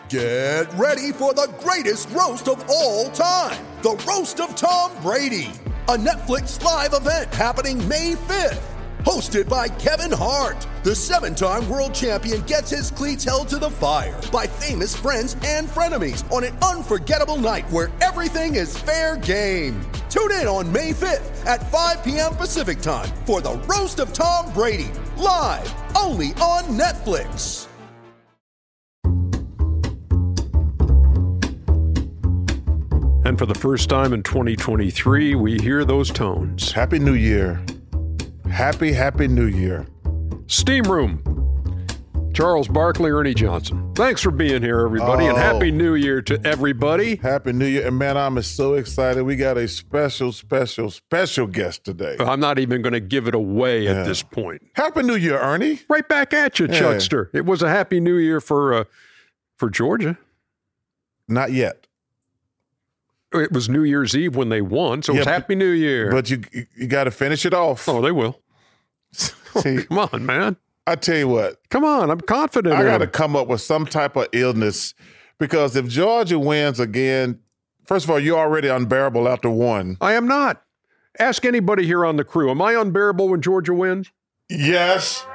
Get ready for the greatest roast of all time, the Roast of Tom Brady, a Netflix live event happening May 5th. Hosted by Kevin Hart, the 7-time world champion gets his cleats held to the fire by famous friends and frenemies on an unforgettable night where everything is fair game. Tune in on May 5th at 5 p.m. Pacific time for the Roast of Tom Brady, live only on Netflix. And for the first time in 2023, we hear those tones. Happy New Year. Happy New Year. Steam Room. Charles Barkley, Ernie Johnson. Thanks for being here, everybody, and Happy New Year to everybody. Happy New Year. And man, I'm so excited. We got a special guest today. I'm not even going to give it away at this point. Happy New Year, Ernie. Right back at you, Chuckster. It was a Happy New Year for Georgia. Not yet. It was New Year's Eve when they won, so it was Happy New Year. But you got to finish it off. Oh, they will. See, come on, man. I tell you what. Come on, I'm confident. I got to come up with some type of illness because if Georgia wins again, first of all, you're already unbearable after one. I am not. Ask anybody here on the crew. Am I unbearable when Georgia wins? Yes.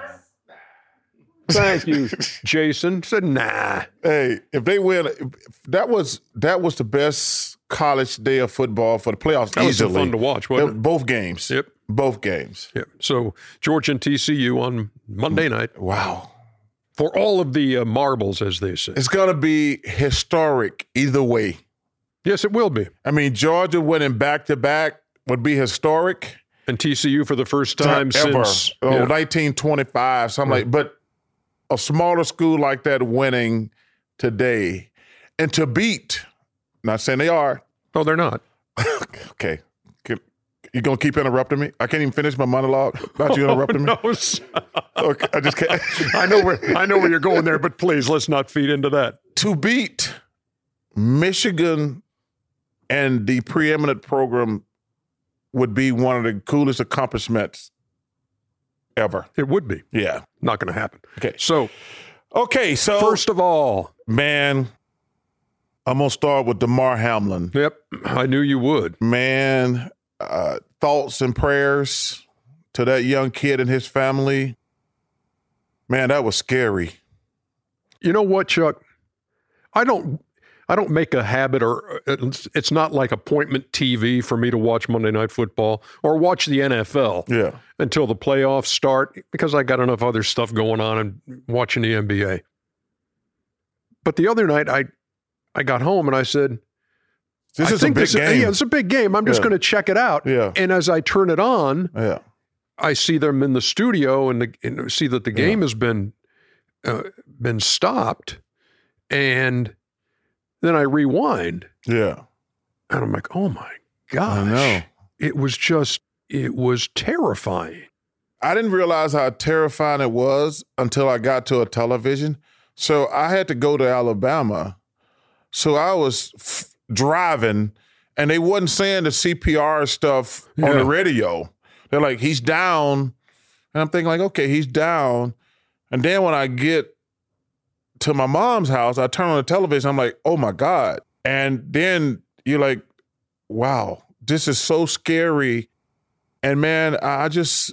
Thank you, Jason. Said, nah. Hey, if they win, that was the best college day of football for the playoffs. That was so fun to watch, wasn't it? Both games. Yep. Both games. Yep. So Georgia and TCU on Monday night. Wow. For all of the marbles, as they say. It's going to be historic either way. Yes, it will be. I mean, Georgia winning back-to-back would be historic. And TCU for the first time ever. Since 1925, something like. But a smaller school like that winning today, and to beat, not saying they are. Oh, they're not. Okay. You going to keep interrupting me? I can't even finish my monologue. Not you interrupting me? No. Okay, I just can't. I know where you're going there, but please, let's not feed into that. To beat Michigan and the preeminent program would be one of the coolest accomplishments ever. It would be. Yeah. Not going to happen. Okay. So first of all, man, I'm going to start with Damar Hamlin. Yep. I knew you would. Man, thoughts and prayers to that young kid and his family. Man, that was scary. You know what, Chuck? I don't make a habit, or it's not like appointment TV for me to watch Monday Night Football or watch the NFL until the playoffs start, because I got enough other stuff going on and watching the NBA. But the other night, I got home and I said, This is a big game. Yeah, it's a big game. I'm just going to check it out. Yeah. And as I turn it on, I see them in the studio and see that the game has been stopped. And then I rewind. Yeah. And I'm like, oh my gosh. I know. It was terrifying. I didn't realize how terrifying it was until I got to a television. So I had to go to Alabama. So I was driving, and they wasn't saying the CPR stuff on the radio. They're like, he's down. And I'm thinking like, okay, he's down. And then when I get to my mom's house, I turn on the television. I'm like, oh my God. And then you're like, wow, this is so scary. And man, I just,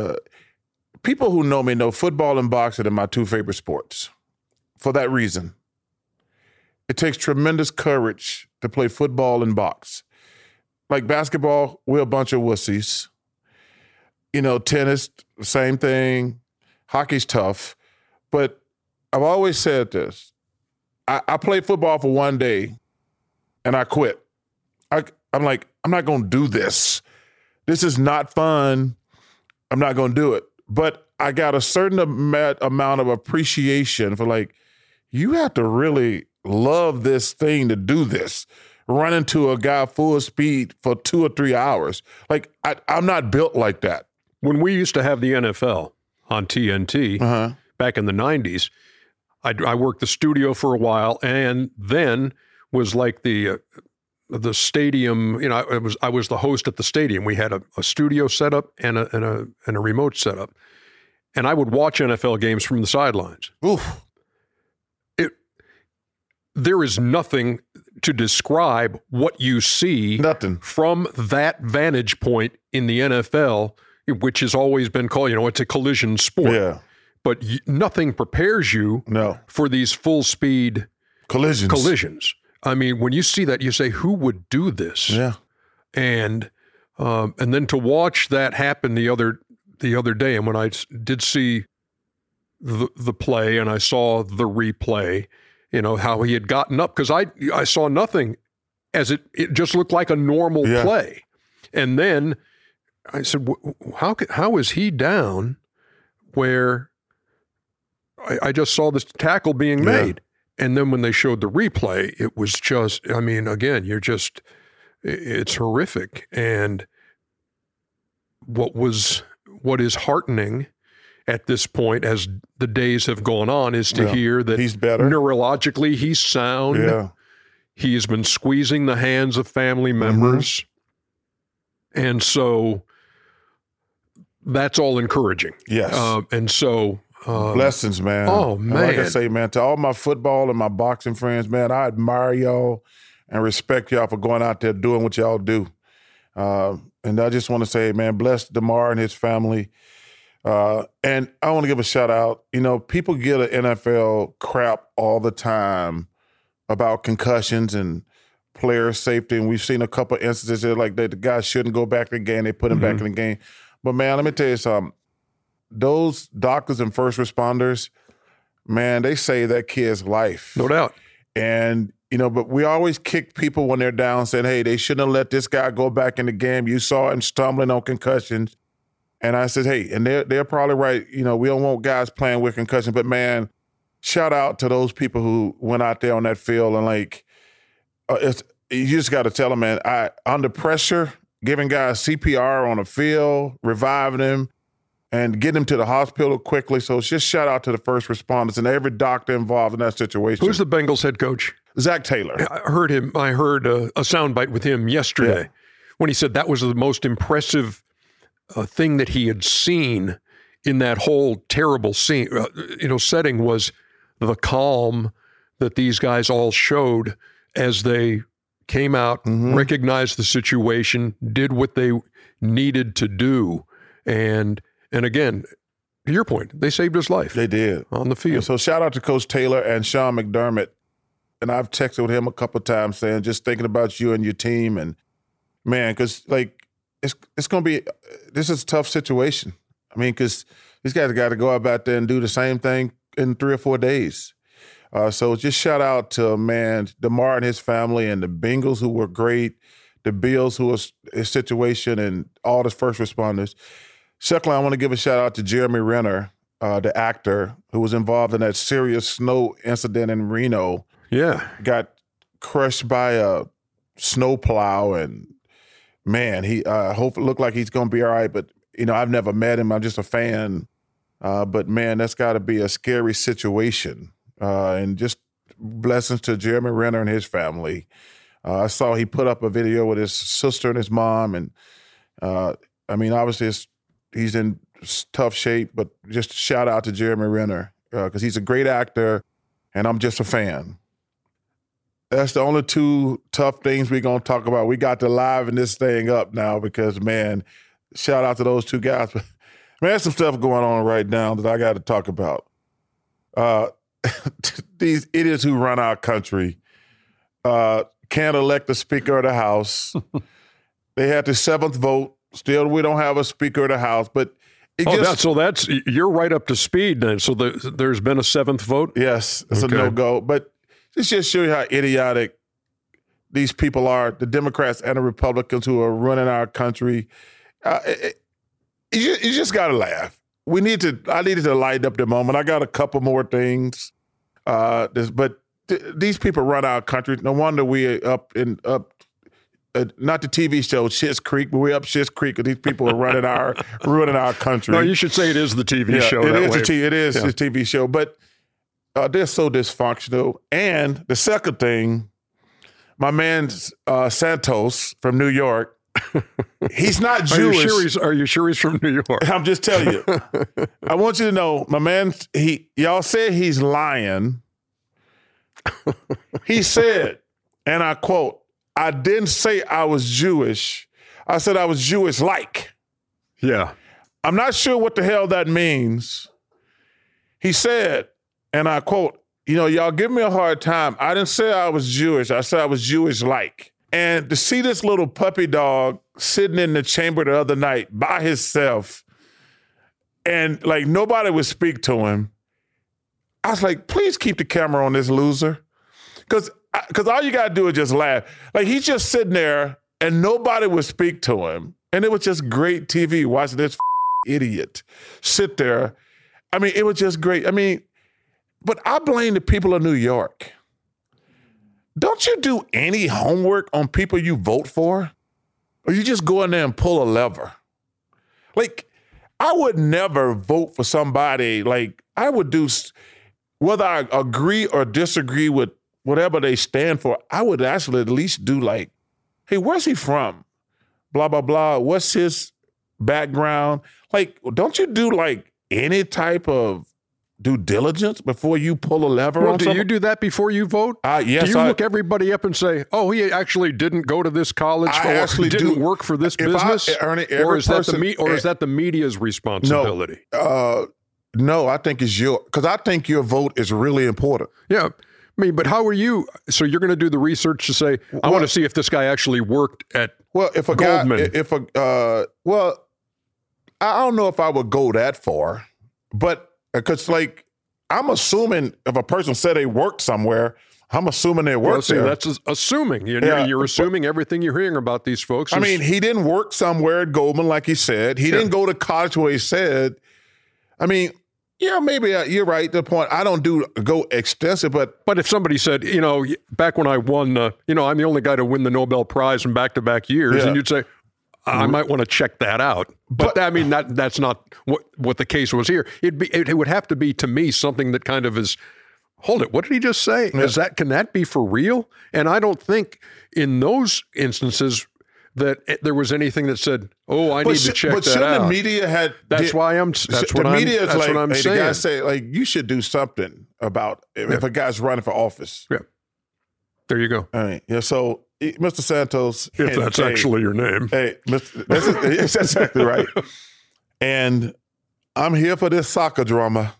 people who know me know football and boxing are my two favorite sports. For that reason. It takes tremendous courage to play football and box. Like basketball, we're a bunch of wussies. You know, tennis, same thing. Hockey's tough. But I've always said this. I played football for one day and I quit. I'm like, I'm not going to do this. This is not fun. I'm not going to do it. But I got a certain amount of appreciation for like, you have to really love this thing to do this. Run into a guy full speed for 2 or 3 hours. Like, I'm not built like that. When we used to have the NFL on TNT back in the 90s, I worked the studio for a while and then was like the stadium, you know, I was the host at the stadium. We had a studio set up and a remote setup. And I would watch NFL games from the sidelines. Oof. there is nothing to describe what you see from that vantage point in the NFL, which has always been called, it's a collision sport. Yeah. But nothing prepares you for these full speed collisions. I mean, when you see that, you say, who would do this? Yeah. And then to watch that happen the other day, and when I did see the play and I saw the replay, how he had gotten up, because I saw nothing, as it just looked like a normal play. And then I said, how is he down where I just saw this tackle being made? And then when they showed the replay, it was just, again, it's horrific. And what is heartening at this point, as the days have gone on, is to hear that he's better. Neurologically, he's sound. Yeah. He has been squeezing the hands of family members. Mm-hmm. And so that's all encouraging. Yes. And so... blessings, man. Oh, man. And like I say, man, to all my football and my boxing friends, man, I admire y'all and respect y'all for going out there doing what y'all do. And I just want to say, man, bless DeMar and his family. And I want to give a shout out. People get an NFL crap all the time about concussions and player safety. And we've seen a couple of instances there, like the guy shouldn't go back in the game. They put him back in the game. But, man, let me tell you something. Those doctors and first responders, man, they save that kid's life. No doubt. And, but we always kick people when they're down, saying, hey, they shouldn't have let this guy go back in the game. You saw him stumbling on concussions. And I said, hey, and they're probably right. We don't want guys playing with concussion. But, man, shout out to those people who went out there on that field. And, you just got to tell them, man, under pressure, giving guys CPR on the field, reviving them, and get him to the hospital quickly. So just shout out to the first responders and every doctor involved in that situation. Who's the Bengals head coach? Zach Taylor. I heard him. I heard a soundbite with him yesterday when he said that was the most impressive thing that he had seen in that whole terrible scene, setting, was the calm that these guys all showed as they came out, recognized the situation, did what they needed to do, and again, to your point, they saved his life. They did. On the field. And so shout out to Coach Taylor and Sean McDermott. And I've texted with him a couple of times saying, just thinking about you and your team. And, man, because, it's going to be – this is a tough situation. Because these guys got to go out there and do the same thing in 3 or 4 days. So just shout out to, man, DeMar and his family, and the Bengals, who were great, the Bills, who was his situation, and all the first responders. Secondly, I want to give a shout out to Jeremy Renner, the actor who was involved in that serious snow incident in Reno. Yeah. Got crushed by a snowplow, and, man, he looked like he's going to be all right. But, I've never met him. I'm just a fan. But, man, that's got to be a scary situation. And just blessings to Jeremy Renner and his family. I saw he put up a video with his sister and his mom. And, obviously he's in tough shape, but just shout out to Jeremy Renner because he's a great actor, and I'm just a fan. That's the only 2 tough things we're going to talk about. We got to liven this thing up now because, man, shout out to those 2 guys. Man, there's some stuff going on right now that I got to talk about. These idiots who run our country can't elect the Speaker of the House. They had the 7th vote. Still, we don't have a Speaker of the House, but you're right up to speed then. So there's been a 7th vote? Yes, it's a no-go. But this just shows you how idiotic these people are, the Democrats and the Republicans who are running our country. You just got to laugh. I needed to lighten up the moment. I got a couple more things. These people run our country. No wonder we up not the TV show Schitt's Creek, but we're up Schitt's Creek because these people are ruining our country. No, you should say it is the TV show. It is the TV show, but they're so dysfunctional. And the second thing, my man Santos from New York, he's not Jewish. Are you sure he's from New York? I'm just telling you. I want you to know, my man, y'all say he's lying. He said, and I quote, "I didn't say I was Jewish. I said I was Jewish-like." Yeah. I'm not sure what the hell that means. He said, and I quote, "Y'all give me a hard time. I didn't say I was Jewish. I said I was Jewish-like." And to see this little puppy dog sitting in the chamber the other night by himself, and like nobody would speak to him, I was like, please keep the camera on this loser. Because all you got to do is just laugh. Like, he's just sitting there and nobody would speak to him. And it was just great TV watching this idiot sit there. I mean, it was just great. I mean, but I blame the people of New York. Don't you do any homework on people you vote for? Or you just go in there and pull a lever? Like, I would never vote for somebody. Like, I would do, whether I agree or disagree with whatever they stand for, I would actually at least do like, hey, where's he from? Blah, blah, blah. What's his background? Like, don't you do like any type of due diligence before you pull a lever on something? Do you do that before you vote? Yes. Do you look everybody up and say, oh, he actually didn't go to this college or didn't work for this business? Or is that the media's responsibility? No, I think it's because I think your vote is really important. Yeah. I mean, but how are you? So you're going to do the research to say, I want to see if this guy actually worked at Goldman. I don't know if I would go that far, but because like I'm assuming if a person said they worked somewhere, I'm assuming they worked there. That's assuming. You're assuming everything you're hearing about these folks. I mean, he didn't work somewhere at Goldman, like he said. He didn't go to college where he said. I mean, yeah, maybe you're right. The point, I don't go extensive, but if somebody said, back when I won, I'm the only guy to win the Nobel Prize in back-to-back years, and you'd say, I might want to check that out. But I mean, that's not what the case was here. It would have to be, to me, something that kind of is, hold it, what did he just say? Yeah. Can that be for real? And I don't think in those instances that there was anything that said, "Oh, I need to check that out." But shouldn't the media had? That's what I'm saying. The guys say, like, you should do something about if a guy's running for office. Yeah, there you go. I mean, yeah. So, Mr. Santos, if that's actually your name, that's exactly right. And I'm here for this soccer drama.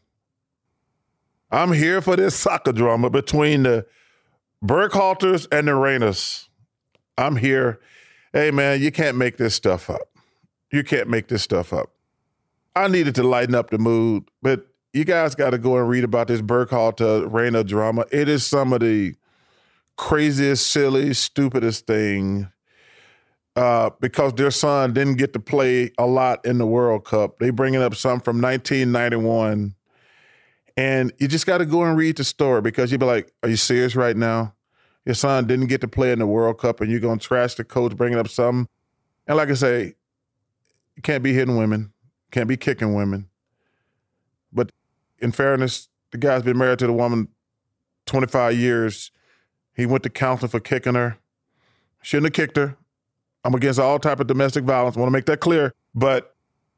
I'm here for this soccer drama between the Burkhalters and the Rainers. I'm here. Hey, man, you can't make this stuff up. You can't make this stuff up. I needed to lighten up the mood, but you guys got to go and read about this Burkhalter-Rainer drama. It is some of the craziest, silly, stupidest thing because their son didn't get to play a lot in the World Cup. They bringing up something from 1991, and you just got to go and read the story because you'd be like, are you serious right now? Your son didn't get to play in the World Cup and you're going to trash the coach bringing up something. And like I say, you can't be hitting women, can't be kicking women. But in fairness, the guy's been married to the woman 25 years. He went to counseling for kicking her. Shouldn't have kicked her. I'm against all type of domestic violence. I want to make that clear. But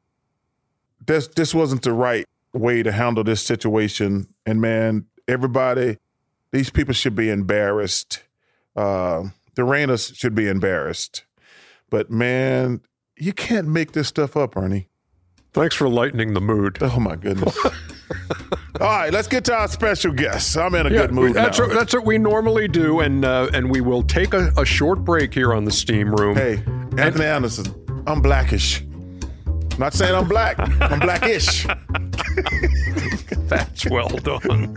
this wasn't the right way to handle this situation. And man, everybody, these people should be embarrassed. The Rainers should be embarrassed. But man, you can't make this stuff up, Ernie. Thanks for lightening the mood. Oh, my goodness. All right, let's get to our special guest. I'm in a good mood that's now. That's what we normally do, and we will take a short break here on the Steam Room. Hey, Anthony Anderson, I'm blackish. Not saying I'm black. I'm blackish. That's well done.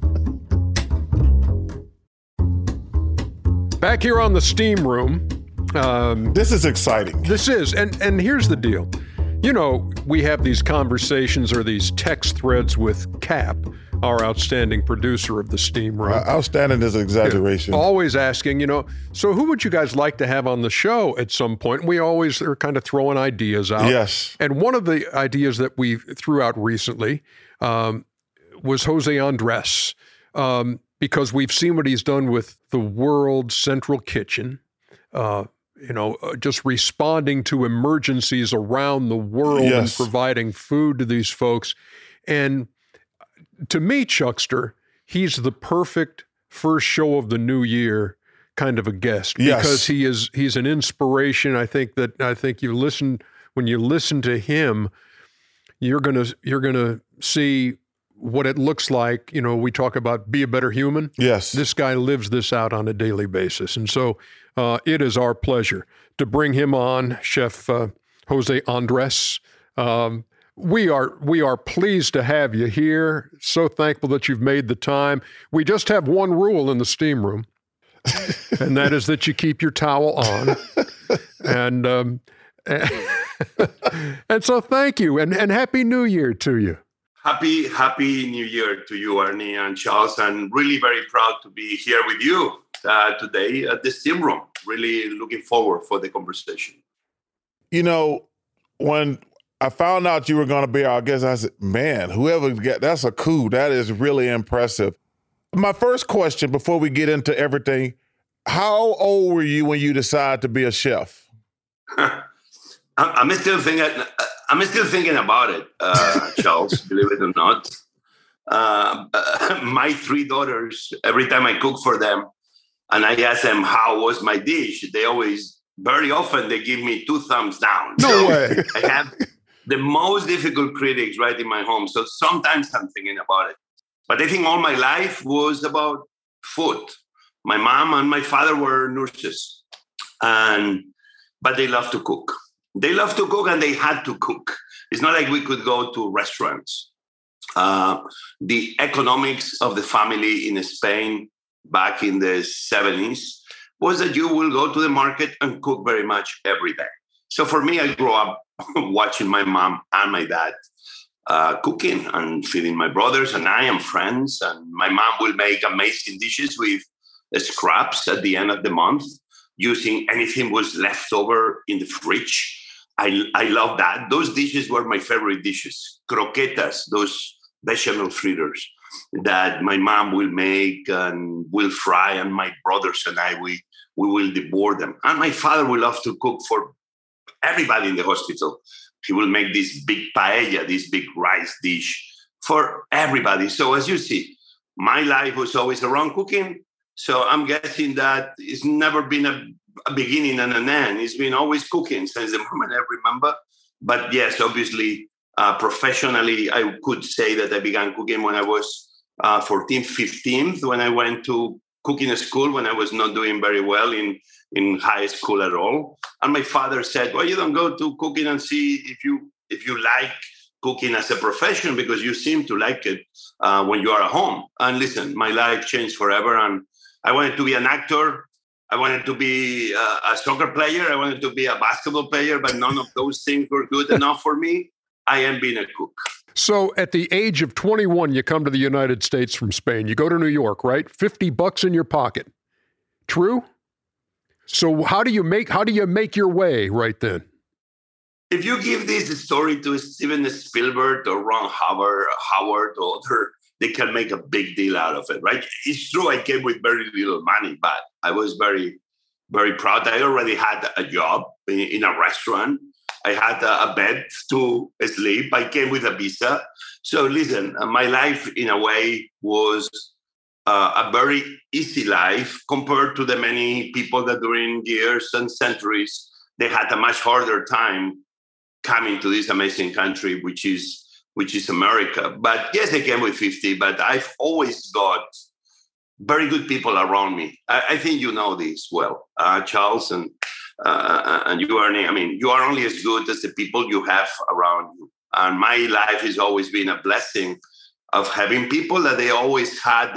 Back here on the Steam Room. This is exciting. This is, and here's the deal. You know, we have these conversations or these text threads with Cap, our outstanding producer of the Steam Room. Outstanding is an exaggeration. Yeah, always asking, so who would you guys like to have on the show at some point? We always are kind of throwing ideas out. Yes. And one of the ideas that we threw out recently was Jose Andres, because we've seen what he's done with the World Central Kitchen, just responding to emergencies around the world and providing food to these folks. And to me, Chuckster, he's the perfect first show of the new year kind of a guest, yes, because he's an inspiration. I think when you listen to him, you're gonna see what it looks like. You know, we talk about be a better human. Yes. This guy lives this out on a daily basis. And so it is our pleasure to bring him on, Chef Jose Andres. We are pleased to have you here. So thankful that you've made the time. We just have one rule in the steam room, and that is that you keep your towel on. And and so thank you, and Happy New Year to you. Happy New Year to you, Ernie and Charles. I'm really very proud to be here with you today at the steam room. Really looking forward for the conversation. You know, when I found out you were going to be our guest, I said, man, that's a coup. That is really impressive. My first question before we get into everything, how old were you when you decided to be a chef? I'm still thinking about it, Charles, believe it or not. My 3 daughters, every time I cook for them and I ask them how was my dish, very often they give me 2 thumbs down. No way. I have the most difficult critics right in my home. So sometimes I'm thinking about it. But I think all my life was about food. My mom and my father were nurses, but they love to cook. They love to cook and they had to cook. It's not like we could go to restaurants. The economics of the family in Spain back in the 70s was that you will go to the market and cook very much every day. So for me, I grew up watching my mom and my dad cooking and feeding my brothers and I and friends. And my mom will make amazing dishes with scraps at the end of the month, using anything was left over in the fridge. I love that. Those dishes were my favorite dishes. Croquetas, those bechamel fritters that my mom will make and will fry, and my brothers and I, we will devour them. And my father will love to cook for everybody in the hospital. He will make this big paella, this big rice dish for everybody. So as you see, my life was always around cooking. So I'm guessing that it's never been a beginning and an end. It's been always cooking since the moment I remember. But yes, obviously, professionally, I could say that I began cooking when I was 14, 15, when I went to cooking school, when I was not doing very well in high school at all. And my father said, well, you don't go to cooking and see if you like cooking as a profession, because you seem to like it when you are at home. And listen, my life changed forever. And I wanted to be an actor. I wanted to be a soccer player. I wanted to be a basketball player, but none of those things were good enough for me. I am being a cook. So at the age of 21, you come to the United States from Spain. You go to New York, right? $50 in your pocket. True? So how do you make your way right then? If you give this story to Steven Spielberg or Ron Howard or other, they can make a big deal out of it, right? It's true I came with very little money, but I was very, very proud. I already had a job in a restaurant. I had a bed to sleep. I came with a visa. So listen, my life in a way was a very easy life compared to the many people that during years and centuries, they had a much harder time coming to this amazing country, which is America. But yes, I came with 50, but I've always got very good people around me. I think you know this well, Charles, and you, Ernie. I mean, you are only as good as the people you have around you. And my life has always been a blessing of having people that they always had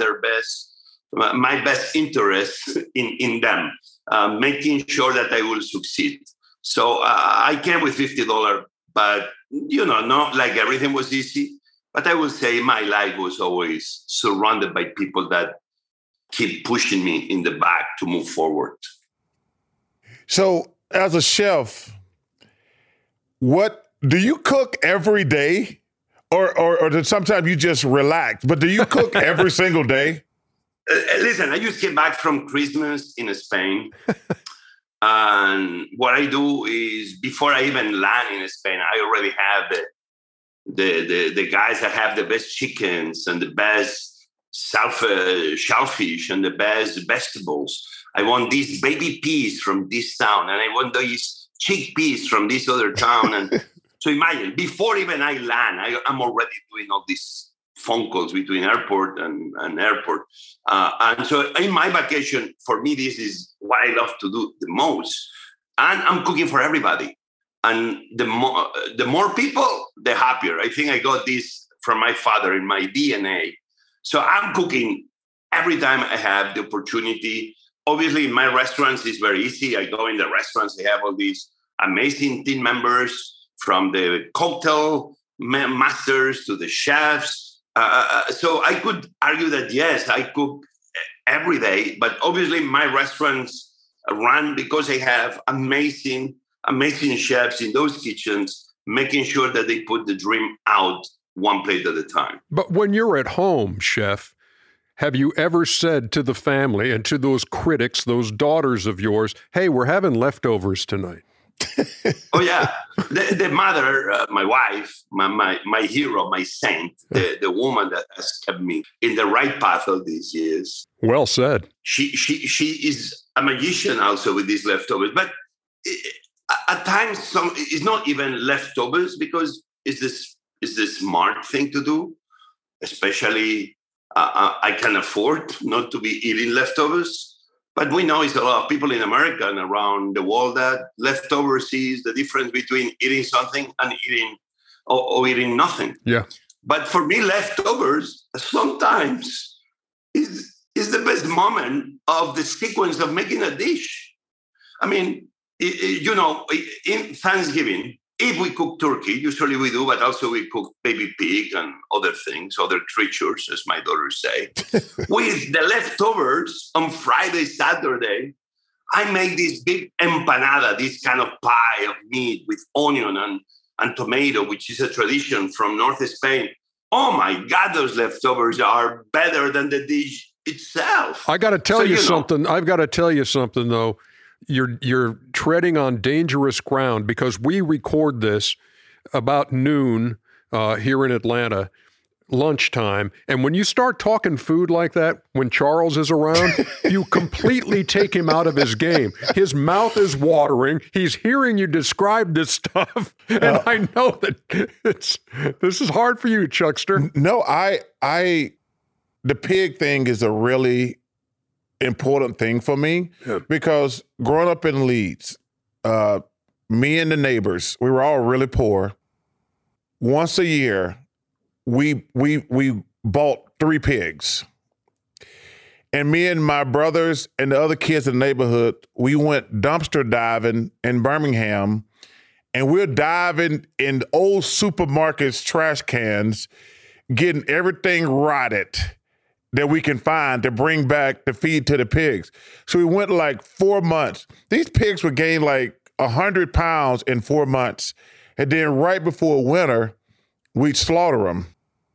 my best interest in them, making sure that I will succeed. So I came with $50, but, not like everything was easy. But I would say my life was always surrounded by people that keep pushing me in the back to move forward. So as a chef, what do you cook every day? Or sometimes you just relax, but do you cook every single day? Listen, I just came back from Christmas in Spain. And what I do is before I even land in Spain, I already have the guys that have the best chickens and the best shellfish and the best vegetables. I want these baby peas from this town, and I want these chickpeas from this other town. And so imagine, before even I land, I'm already doing all these phone calls between airport and airport. And so in my vacation, for me, this is what I love to do the most. And I'm cooking for everybody. And the more people, the happier. I think I got this from my father in my DNA. So I'm cooking every time I have the opportunity. Obviously, in my restaurants, it's very easy. I go in the restaurants, they have all these amazing team members, from the cocktail masters to the chefs. So I could argue that, yes, I cook every day, but obviously my restaurants run because I have amazing chefs in those kitchens, making sure that they put the dream out one plate at a time. But when you're at home, chef, have you ever said to the family and to those critics, those daughters of yours, hey, we're having leftovers tonight? Oh, yeah. The mother, my wife, my hero, my saint, the woman that has kept me in the right path all these years. Well said. She is a magician also with these leftovers. But at times, it's not even leftovers, because it's the smart thing to do. Especially, I can afford not to be eating leftovers. But we know it's a lot of people in America and around the world that leftovers is the difference between eating something and eating or eating nothing. Yeah. But for me, leftovers sometimes is the best moment of the sequence of making a dish. I mean, in Thanksgiving, if we cook turkey, usually we do, but also we cook baby pig and other things, other creatures, as my daughters say. With the leftovers on Friday, Saturday, I make this big empanada, this kind of pie of meat with onion and tomato, which is a tradition from North Spain. Oh my God, those leftovers are better than the dish itself. I got to tell you something. I've got to tell you something, though. You're treading on dangerous ground, because we record this about noon here in Atlanta, lunchtime. And when you start talking food like that, when Charles is around, you completely take him out of his game. His mouth is watering. He's hearing you describe this stuff. And I know that this is hard for you, Chuckster. No, the pig thing is a really important thing for me, because growing up in Leeds, me and the neighbors, we were all really poor. Once a year, we bought 3 pigs. And me and my brothers and the other kids in the neighborhood, we went dumpster diving in Birmingham, and we're diving in old supermarkets' trash cans, getting everything rotted that we can find to bring back to feed to the pigs. So we went like 4 months. These pigs would gain like 100 pounds in 4 months. And then right before winter, we'd slaughter them.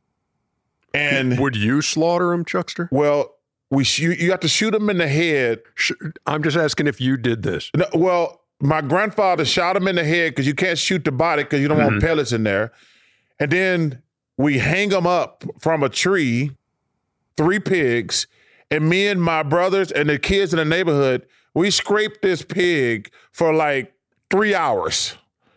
And would you slaughter them, Chuckster? Well, you have to shoot them in the head. I'm just asking if you did this. No, well, my grandfather shot him in the head, because you can't shoot the body because you don't want pellets in there. And then we hang them up from a tree, 3 pigs, and me and my brothers and the kids in the neighborhood, we scraped this pig for like 3 hours.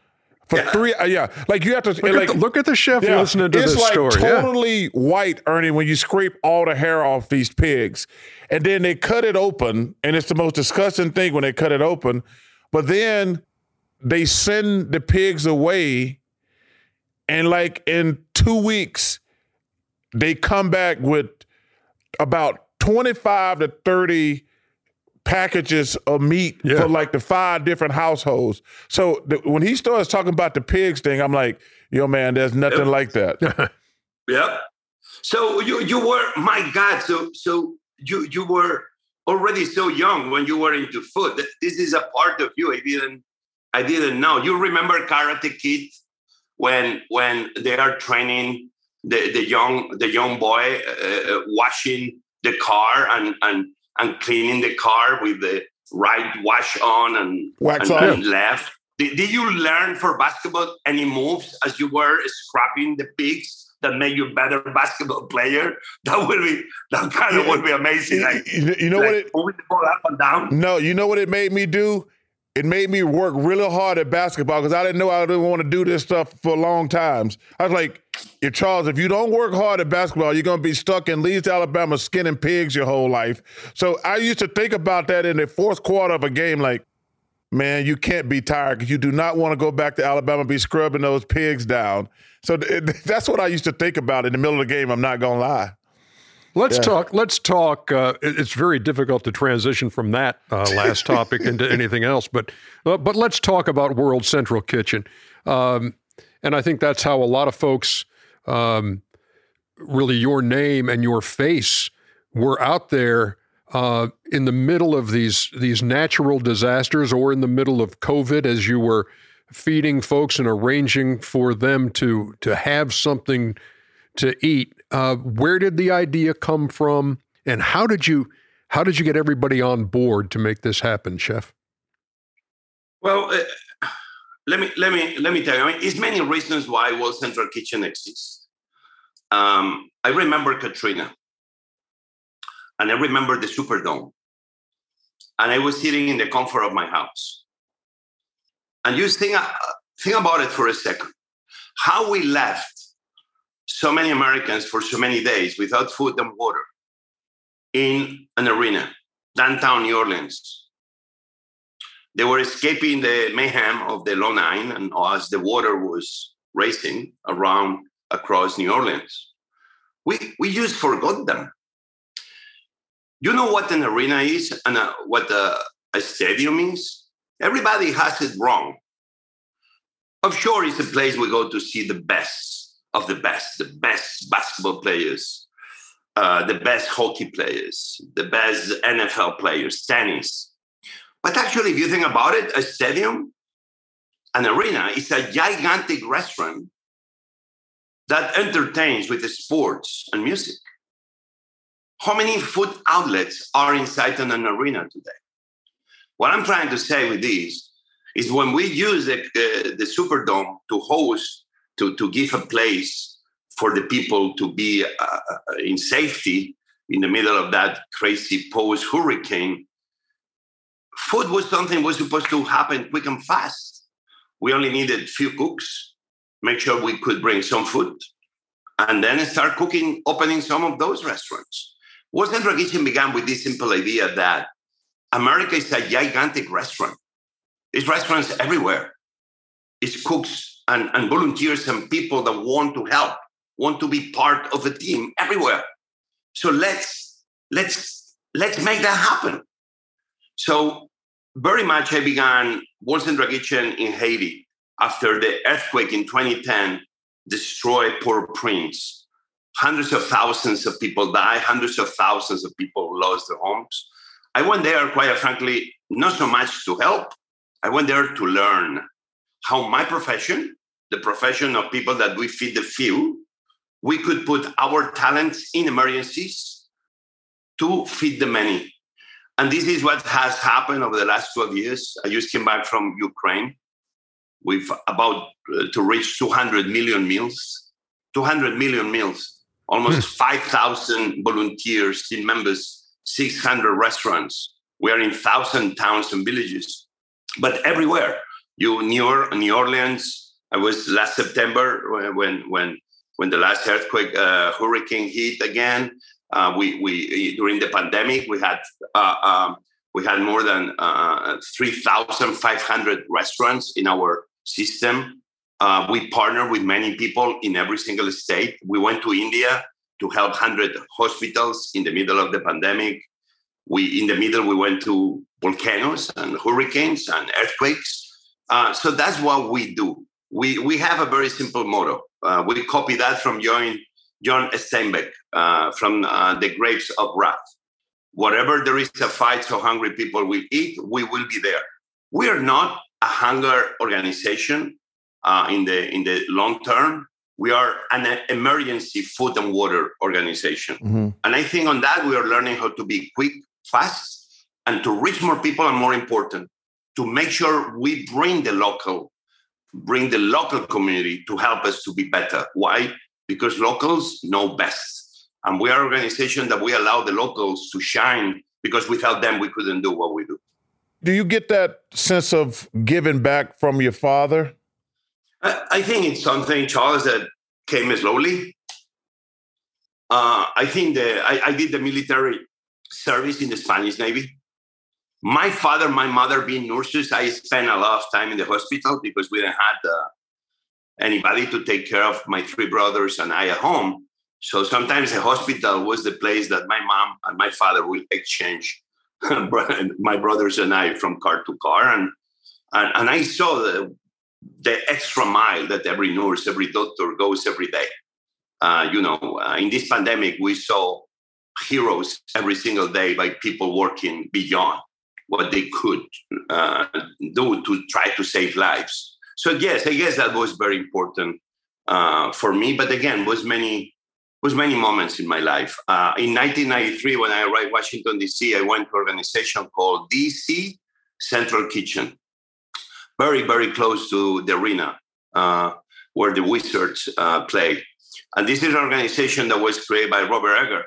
Like you have to look at the chef listening to this story. It's like totally white, Ernie, when you scrape all the hair off these pigs, and then they cut it open, and it's the most disgusting thing when they cut it open. But then they send the pigs away, and like in 2 weeks, they come back with about 25 to 30 packages of meat for like the 5 different households. So when he starts talking about the pigs thing, I'm like, yo, man, there's nothing like that. Yep. So you were, my God, so you were already so young when you were into food. This is a part of you I didn't know. You remember Karate Kid when they are training the young boy washing the car and cleaning the car with the right wash on and left. Did you learn for basketball any moves as you were scrapping the pigs that make you a better basketball player, that would be amazing. Like, you know like moving the ball up and down. No, you know what it made me do? It made me work really hard at basketball because I didn't know I didn't want to do this stuff for long times. I was like, Charles, if you don't work hard at basketball, you're going to be stuck in Leeds, Alabama, skinning pigs your whole life. So I used to think about that in the fourth quarter of a game, like, man, you can't be tired because you do not want to go back to Alabama and be scrubbing those pigs down. So that's what I used to think about in the middle of the game. I'm not going to lie. Let's talk. It's very difficult to transition from that last topic into anything else. But let's talk about World Central Kitchen. And I think that's how a lot of folks, really your name and your face were out there in the middle of these natural disasters or in the middle of COVID as you were feeding folks and arranging for them to have something to eat. Where did the idea come from, and how did you get everybody on board to make this happen, Chef? Well, let me tell you. I mean, it's many reasons why World Central Kitchen exists. I remember Katrina, and I remember the Superdome, and I was sitting in the comfort of my house. And you think about it for a second. How we left so many Americans for so many days without food and water in an arena, downtown New Orleans. They were escaping the mayhem of the Low Nine, and as the water was racing across New Orleans, we just forgot them. You know what an arena is and what a stadium is? Everybody has it wrong. Offshore is a place we go to see the best of the best basketball players, the best hockey players, the best NFL players, tennis. But actually, if you think about it, a stadium, an arena, is a gigantic restaurant that entertains with the sports and music. How many food outlets are inside an arena today? What I'm trying to say with this is when we use the Superdome to host, to give a place for the people to be in safety in the middle of that crazy post-hurricane, food was something was supposed to happen quick and fast. We only needed few cooks, make sure we could bring some food, and then start cooking, opening some of those restaurants. World Central Kitchen began with this simple idea that America is a gigantic restaurant. It's restaurants everywhere. It's cooks and volunteers and people that want to help, want to be part of a team everywhere. So let's make that happen. So very much I began World Central Kitchen in Haiti after the earthquake in 2010 destroyed Port-au-Prince. Hundreds of thousands of people died, hundreds of thousands of people lost their homes. I went there, quite frankly, not so much to help. I went there to learn how my profession, the profession of people that we feed the few, we could put our talents in emergencies to feed the many. And this is what has happened over the last 12 years. I just came back from Ukraine. We've about to reach 200 million meals. 200 million meals. Almost 5,000 volunteers, team members, 600 restaurants. We are in 1,000 towns and villages. But everywhere, New Orleans. I was last September when the last earthquake, hurricane hit again. We during the pandemic we had more than 3,500 restaurants in our system. We partner with many people in every single state. We went to India to help 100 hospitals in the middle of the pandemic. We went to volcanoes and hurricanes and earthquakes. So that's what we do. We have a very simple motto. We copy that from John Steinbeck, from The Grapes of Wrath. Whatever there is a fight so hungry people will eat, we will be there. We are not a hunger organization in the long term. We are an emergency food and water organization. Mm-hmm. And I think on that, we are learning how to be quick, fast, and to reach more people, and more important, to make sure we bring the local community to help us to be better. Why? because locals know best. And we are an organization that we allow the locals to shine, because without them, we couldn't do what we do. Do you get that sense of giving back from your father? I think it's something, Charles, that came slowly. I think I did the military service in the Spanish Navy. My father, my mother being nurses, I spent a lot of time in the hospital because we didn't have anybody to take care of my three brothers and I at home. So sometimes the hospital was the place that my mom and my father will exchange my brothers and I from car to car. And I saw the extra mile that every nurse, every doctor goes every day. In this pandemic, we saw heroes every single day by people working beyond what they could do to try to save lives. So yes, I guess that was very important for me. But again, was many moments in my life. In 1993, when I arrived in Washington, D.C., I went to an organization called D.C. Central Kitchen, very, very close to the arena where the Wizards play. And this is an organization that was created by Robert Egger,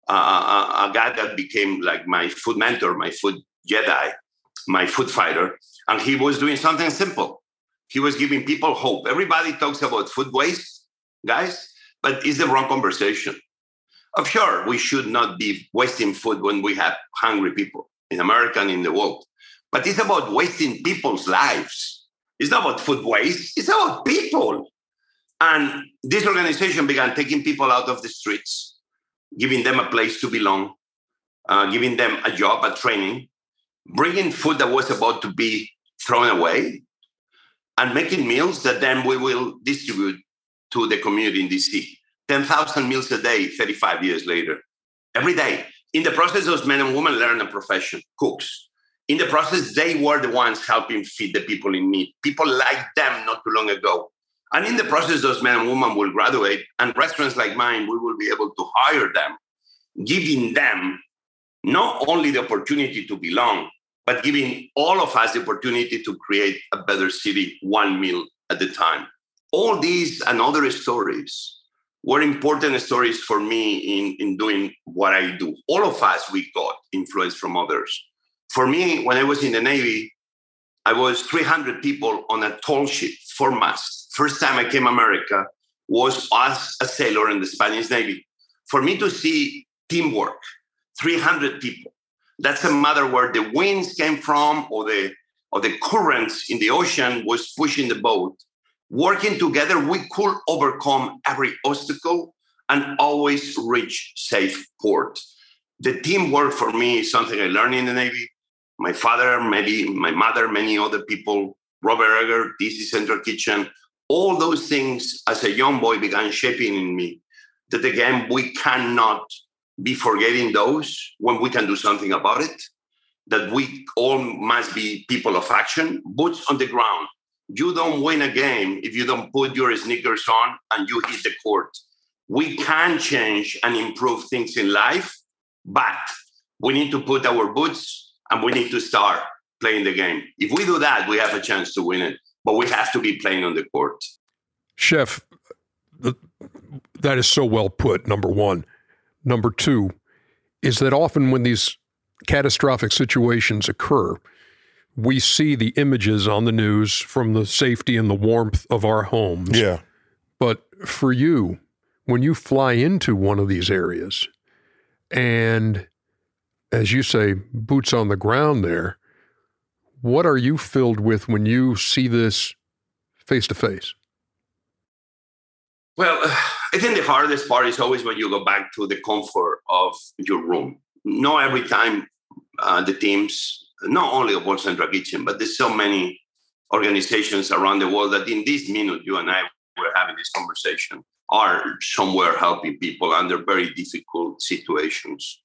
a guy that became like my food mentor, my food Jedi, my food fighter. And he was doing something simple. He was giving people hope. Everybody talks about food waste, guys, but it's the wrong conversation. Of sure, we should not be wasting food when we have hungry people in America and in the world. But it's about wasting people's lives. It's not about food waste. It's about people. And this organization began taking people out of the streets, giving them a place to belong, giving them a job, a training, bringing food that was about to be thrown away, and making meals that then we will distribute to the community in D.C. 10,000 meals a day, 35 years later, every day. In the process, those men and women learn a profession, cooks. In the process, they were the ones helping feed the people in need, people like them not too long ago. And in the process, those men and women will graduate, and restaurants like mine, we will be able to hire them, giving them not only the opportunity to belong, but giving all of us the opportunity to create a better city, one meal at a time. All these and other stories were important stories for me in doing what I do. All of us, we got influence from others. For me, when I was in the Navy, I was 300 people on a tall ship, 4 masts. First time I came to America was as a sailor in the Spanish Navy. For me to see teamwork, 300 people, that's a matter where the winds came from or the currents in the ocean was pushing the boat. Working together, we could overcome every obstacle and always reach safe port. The teamwork for me is something I learned in the Navy. My father, maybe my mother, many other people, Robert Egger, DC Central Kitchen, all those things as a young boy began shaping in me. That again, we cannot be forgetting those when we can do something about it. That we all must be people of action, boots on the ground. You don't win a game if you don't put your sneakers on and you hit the court. We can change and improve things in life, but we need to put our boots and we need to start playing the game. If we do that, we have a chance to win it, but we have to be playing on the court. Chef, that is so well put, number one. Number two is that often when these catastrophic situations occur, we see the images on the news from the safety and the warmth of our homes. Yeah. But for you, when you fly into one of these areas and, as you say, boots on the ground there, what are you filled with when you see this face to face? Well, I think the hardest part is always when you go back to the comfort of your room. Not every time the teams, not only of World Central Kitchen, but there's so many organizations around the world that in this minute, you and I were having this conversation, are somewhere helping people under very difficult situations.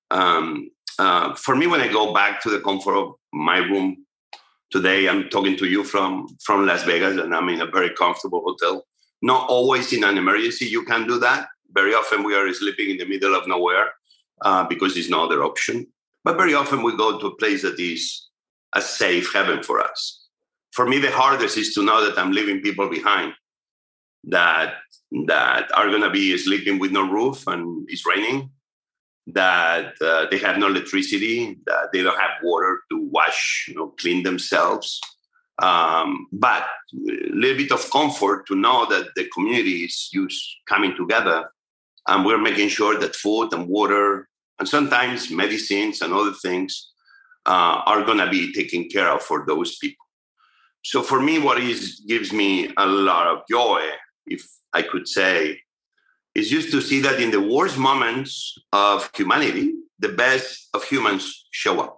For me, when I go back to the comfort of my room, today I'm talking to you from Las Vegas, and I'm in a very comfortable hotel. Not always in an emergency you can do that. Very often we are sleeping in the middle of nowhere because there's no other option. But very often we go to a place that is a safe haven for us. For me, the hardest is to know that I'm leaving people behind. that are going to be sleeping with no roof and it's raining, that they have no electricity, that they don't have water to wash, clean themselves. But a little bit of comfort to know that the community is coming together, and we're making sure that food and water and sometimes medicines and other things are going to be taken care of for those people. So for me, what gives me a lot of joy, if I could say, is just to see that in the worst moments of humanity, the best of humans show up.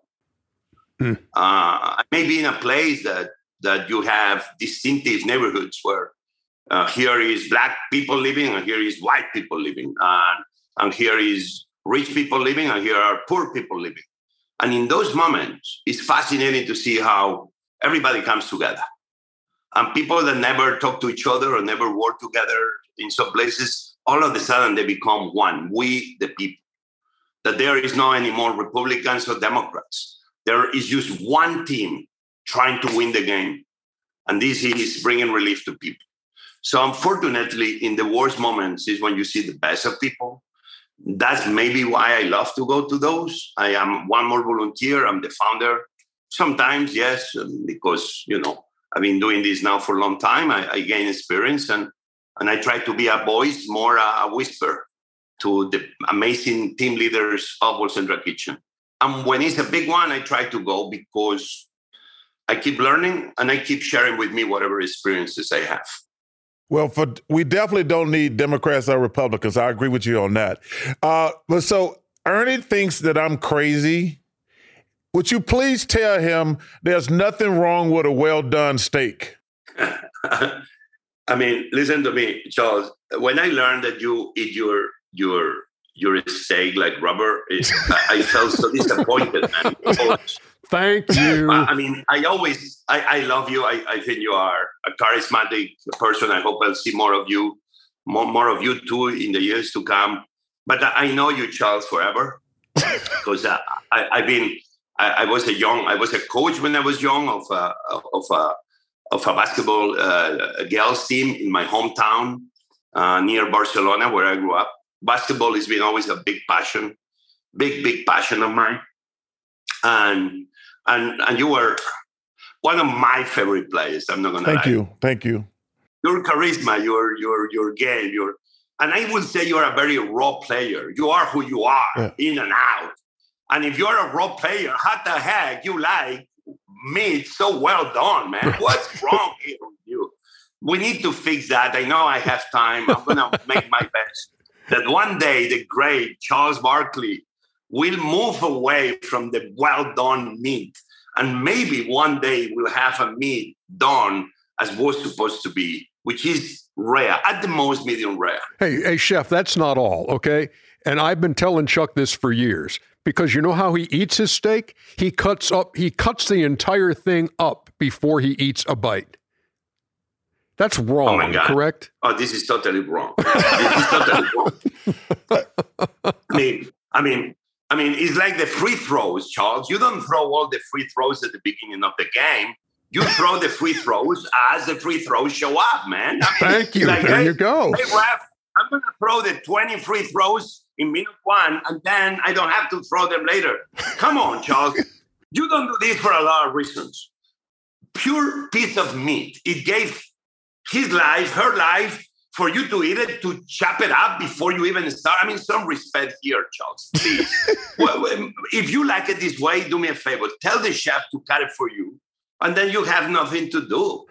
Maybe in a place that you have distinctive neighborhoods where here is Black people living and here is white people living, and here is rich people living and here are poor people living. And in those moments, it's fascinating to see how everybody comes together. And people that never talk to each other or never work together in some places, all of a sudden they become one, we the people. That there is no anymore Republicans or Democrats. There is just one team trying to win the game. And this is bringing relief to people. So unfortunately, in the worst moments is when you see the best of people. That's maybe why I love to go to those. I am one more volunteer. I'm the founder. Sometimes, yes, because, I've been doing this now for a long time. I gain experience and I try to be a voice, more a whisper to the amazing team leaders of World Central Kitchen. And when it's a big one, I try to go because I keep learning and I keep sharing with me whatever experiences I have. Well, we definitely don't need Democrats or Republicans. I agree with you on that. But so Ernie thinks that I'm crazy. Would you please tell him there's nothing wrong with a well-done steak? I mean, listen to me, Charles. When I learned that you eat your steak like rubber, I felt so disappointed. Thank you. I mean, I love you. I think you are a charismatic person. I hope I'll see more of you too in the years to come. But I know you, Charles, forever because I was a coach when I was young of a basketball girls team in my hometown near Barcelona, where I grew up. Basketball has been always a big passion of mine, and you were one of my favorite players. I'm not gonna lie. Thank you. Your charisma, your game, and I would say you're a very raw player. You are who you are, in and out. And if you're a raw player, how the heck you like meat so well done, man? What's wrong here with you? We need to fix that. I know I have time. I'm going to make my best that one day the great Charles Barkley will move away from the well-done meat. And maybe one day we'll have a meat done as was supposed to be, which is rare, at the most medium rare. Hey, Chef, that's not all, okay? And I've been telling Chuck this for years. Because you know how he eats his steak? He cuts the entire thing up before he eats a bite. That's wrong, oh my God. Correct? Oh, this is totally wrong. I mean, it's like the free throws, Charles. You don't throw all the free throws at the beginning of the game. You throw the free throws as the free throws show up, man. Thank you. Like, there you go. Hey, ref, I'm going to throw the 20 free throws in minute one, and then I don't have to throw them later. Come on, Charles. You don't do this for a lot of reasons. Pure piece of meat. It gave his life, her life, for you to eat it, to chop it up before you even start. I mean, some respect here, Charles. Please. Well, if you like it this way, do me a favor. Tell the chef to cut it for you, and then you have nothing to do.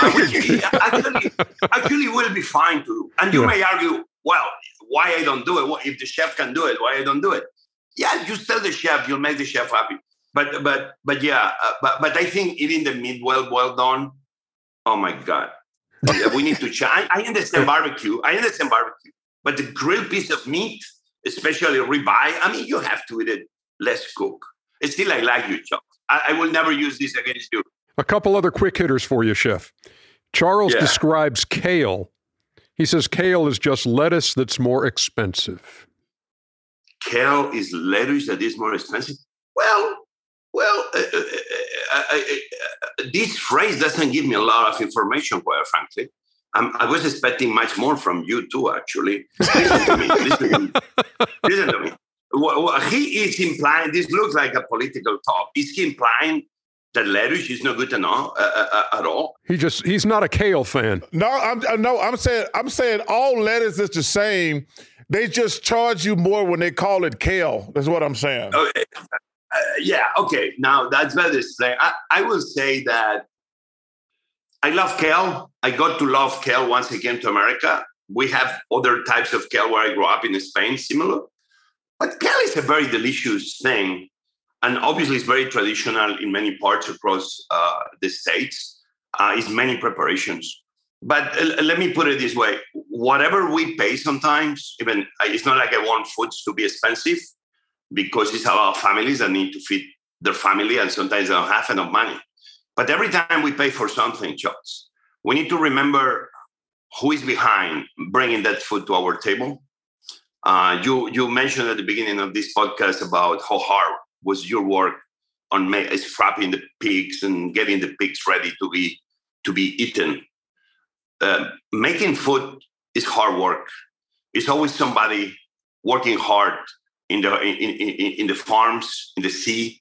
Actually will be fine to do. And you may argue, well, why I don't do it? If the chef can do it, why I don't do it? Yeah, just tell the chef, you'll make the chef happy. But I think eating the meat well done, oh my God. We need to try. I understand barbecue, but the grilled piece of meat, especially ribeye, I mean, you have to eat it less cook. Still, I like you, Charles. I will never use this against you. A couple other quick hitters for you, Chef. Charles describes kale. He says kale is just lettuce that's more expensive. Kale is lettuce that is more expensive? Well, this phrase doesn't give me a lot of information, quite frankly. I was expecting much more from you too, actually. Listen to me. Listen to me. He is implying, this looks like a political talk. Is he implying that lettuce is not good enough at all? He's not a kale fan. No, I'm saying all lettuce is the same. They just charge you more when they call it kale. That's what I'm saying. Yeah, okay. Now that's better explained. I will say that I love kale. I got to love kale once I came to America. We have other types of kale where I grew up in Spain, similar. But kale is a very delicious thing. And obviously it's very traditional in many parts across the States. It's many preparations. But let me put it this way. Whatever we pay sometimes, even it's not like I want foods to be expensive because it's a lot of families that need to feed their family and sometimes they don't have enough money. But every time we pay for something, Charles, we need to remember who is behind bringing that food to our table. You mentioned at the beginning of this podcast about how hard was your work on scrapping the pigs and getting the pigs ready to be eaten. Making food is hard work. It's always somebody working hard in the farms, in the sea,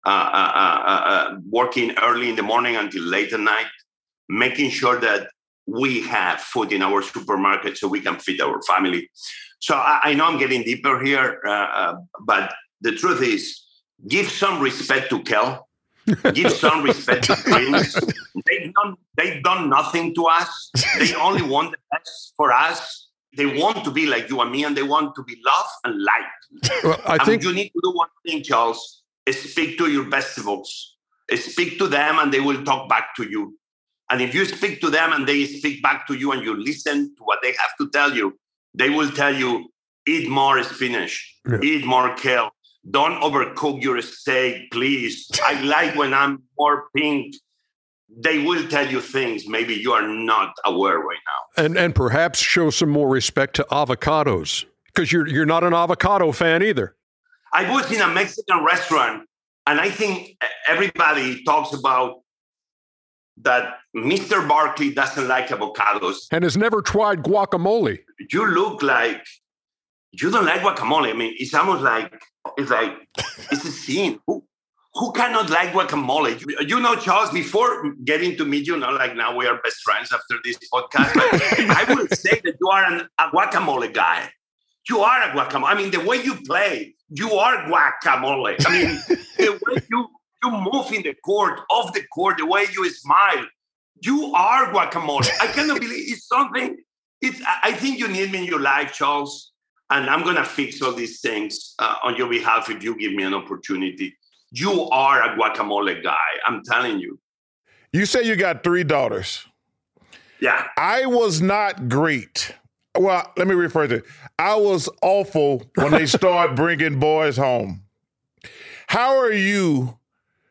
working early in the morning until late at night, making sure that we have food in our supermarket so we can feed our family. So I know I'm getting deeper here, but the truth is, give some respect to kale. Give some respect to greens. They've done nothing to us. They only want the best for us. They want to be like you and me, and they want to be loved and liked. Well, I think you need to do one thing, Charles. Speak to your vegetables. Speak to them, and they will talk back to you. And if you speak to them and they speak back to you and you listen to what they have to tell you, they will tell you, eat more spinach, eat more kale. Don't overcook your steak, please. I like when I'm more pink. They will tell you things maybe you are not aware right now. And perhaps show some more respect to avocados, because you're not an avocado fan either. I was in a Mexican restaurant, and I think everybody talks about that Mr. Barkley doesn't like avocados. And has never tried guacamole. You look like you don't like guacamole. I mean, it's almost like it's a sin. Who cannot like guacamole? You know, Charles, before getting to meet you, like now we are best friends after this podcast, but I will say that you are a guacamole guy. You are a guacamole. I mean, the way you play, you are guacamole. I mean, the way you move in the court, off the court, the way you smile, you are guacamole. I cannot believe it's something. I think you need me in your life, Charles, and I'm going to fix all these things on your behalf if you give me an opportunity. You are a guacamole guy. I'm telling you. You say you got 3 daughters. Yeah. I was not great. Well, let me rephrase it. I was awful when they started bringing boys home. How are you?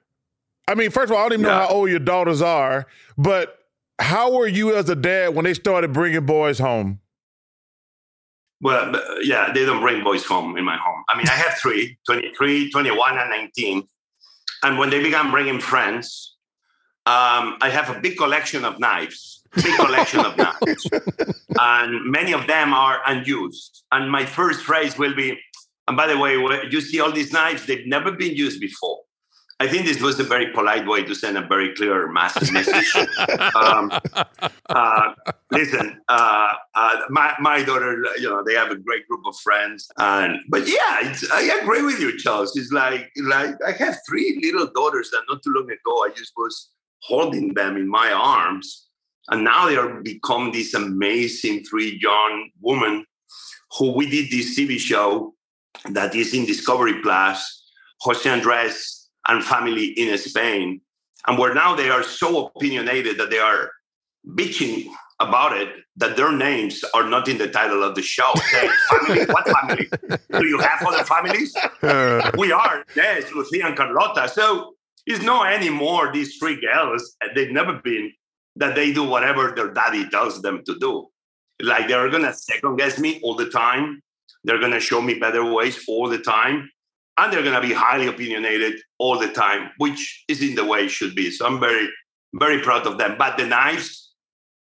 I mean, first of all, I don't even know how old your daughters are, but how were you as a dad when they started bringing boys home? Well, yeah, they don't bring boys home in my home. I mean, I have 3, 23, 21, and 19. And when they began bringing friends, I have a big collection of knives, and many of them are unused. And my first phrase will be, and by the way, you see all these knives, they've never been used before. I think this was a very polite way to send a very clear message. Listen, my daughter, they have a great group of friends. But yeah, I agree with you, Charles. It's like I have 3 little daughters that not too long ago I just was holding them in my arms. And now they are become this amazing 3 young women who we did this TV show that is in Discovery Plus, Jose Andres and family in Spain. And where now they are so opinionated that they are bitching about it, that their names are not in the title of the show. Say, family? What family? Do you have other families? We are. Yes, Lucia and Carlota. So it's not anymore these 3 girls. They've never been that they do whatever their daddy tells them to do. Like they're going to second guess me all the time. They're going to show me better ways all the time. And they're going to be highly opinionated all the time, which is in the way it should be. So I'm very, very proud of them. But the knives,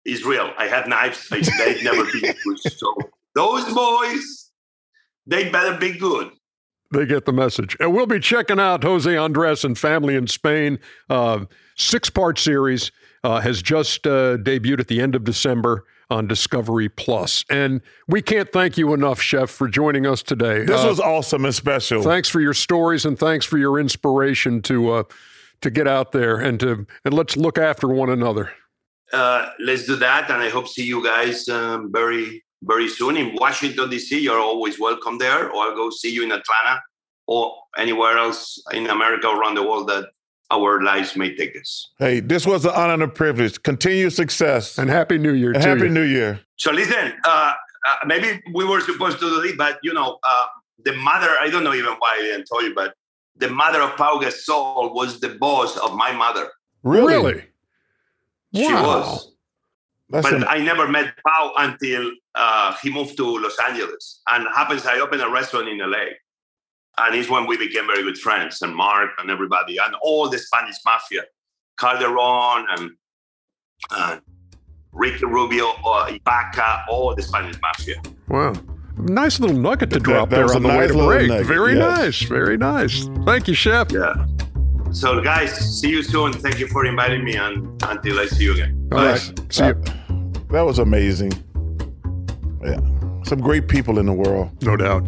is real. I have knives. They've never been used. So those boys, they better be good. They get the message. And we'll be checking out Jose Andres and Family in Spain. 6-part series has just debuted at the end of December on Discovery Plus. And we can't thank you enough, Chef, for joining us today. This was awesome and special. Thanks for your stories and thanks for your inspiration to get out there and let's look after one another. Let's do that. And I hope to see you guys very, very soon in Washington, D.C. You're always welcome there, or I'll go see you in Atlanta or anywhere else in America or around the world that our lives may take us. Hey, this was an honor and a privilege. Continued success. And Happy New Year, and Happy New Year. So listen, maybe we were supposed to do it, but, the mother, I don't know even why I didn't tell you, but the mother of Pau Gasol was the boss of my mother. Really? She Wow. was. I never met Pau until he moved to Los Angeles. And happens I opened a restaurant in LA. And it's when we became very good friends, and Mark and everybody, and all the Spanish mafia, Calderon and Ricky Rubio, Ibaka, all the Spanish mafia. Wow. Nice little nugget to drop there on the way to break. Very nice. Very nice. Thank you, Chef. Yeah. So, guys, see you soon. Thank you for inviting me, and until I see you again. All right. See you. That was amazing. Yeah. Some great people in the world. No doubt.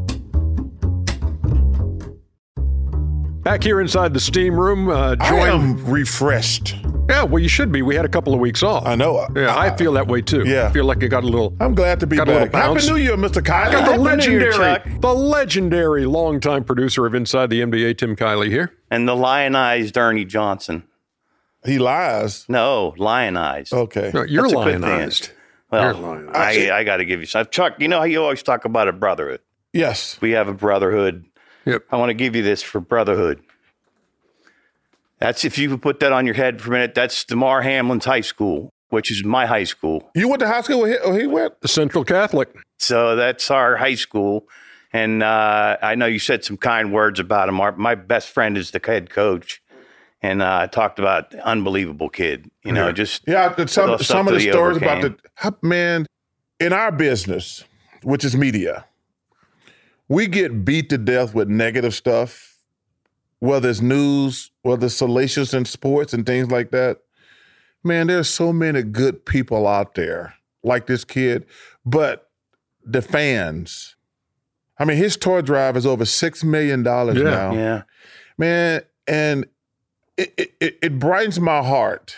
Back here inside the steam room, I am refreshed. Yeah, well, you should be. We had a couple of weeks off. I know. Yeah, I feel that way too. Yeah. I feel like you got a little. I'm glad to be back. Happy New Year, Mr. Kiley. Got the legendary longtime producer of Inside the NBA, Tim Kiley here. And the lionized Ernie Johnson. He lies. No, lionized. Okay. No, you're lionized. Well, I got to give you some. Chuck, you know how you always talk about a brotherhood? Yes. We have a brotherhood. Yep. I want to give you this for brotherhood. That's, if you could put that on your head for a minute, that's DeMar Hamlin's high school, which is my high school. You went to high school where he went? The Central Catholic. So that's our high school. And I know you said some kind words about him. My best friend is the head coach. And talked about unbelievable kid. Some of the stories about man, in our business, which is media, we get beat to death with negative stuff, whether it's news, whether it's salacious in sports and things like that. Man, there's so many good people out there like this kid, but the fans, I mean, his toy drive is over $6 million now. Yeah. Man, and it brightens my heart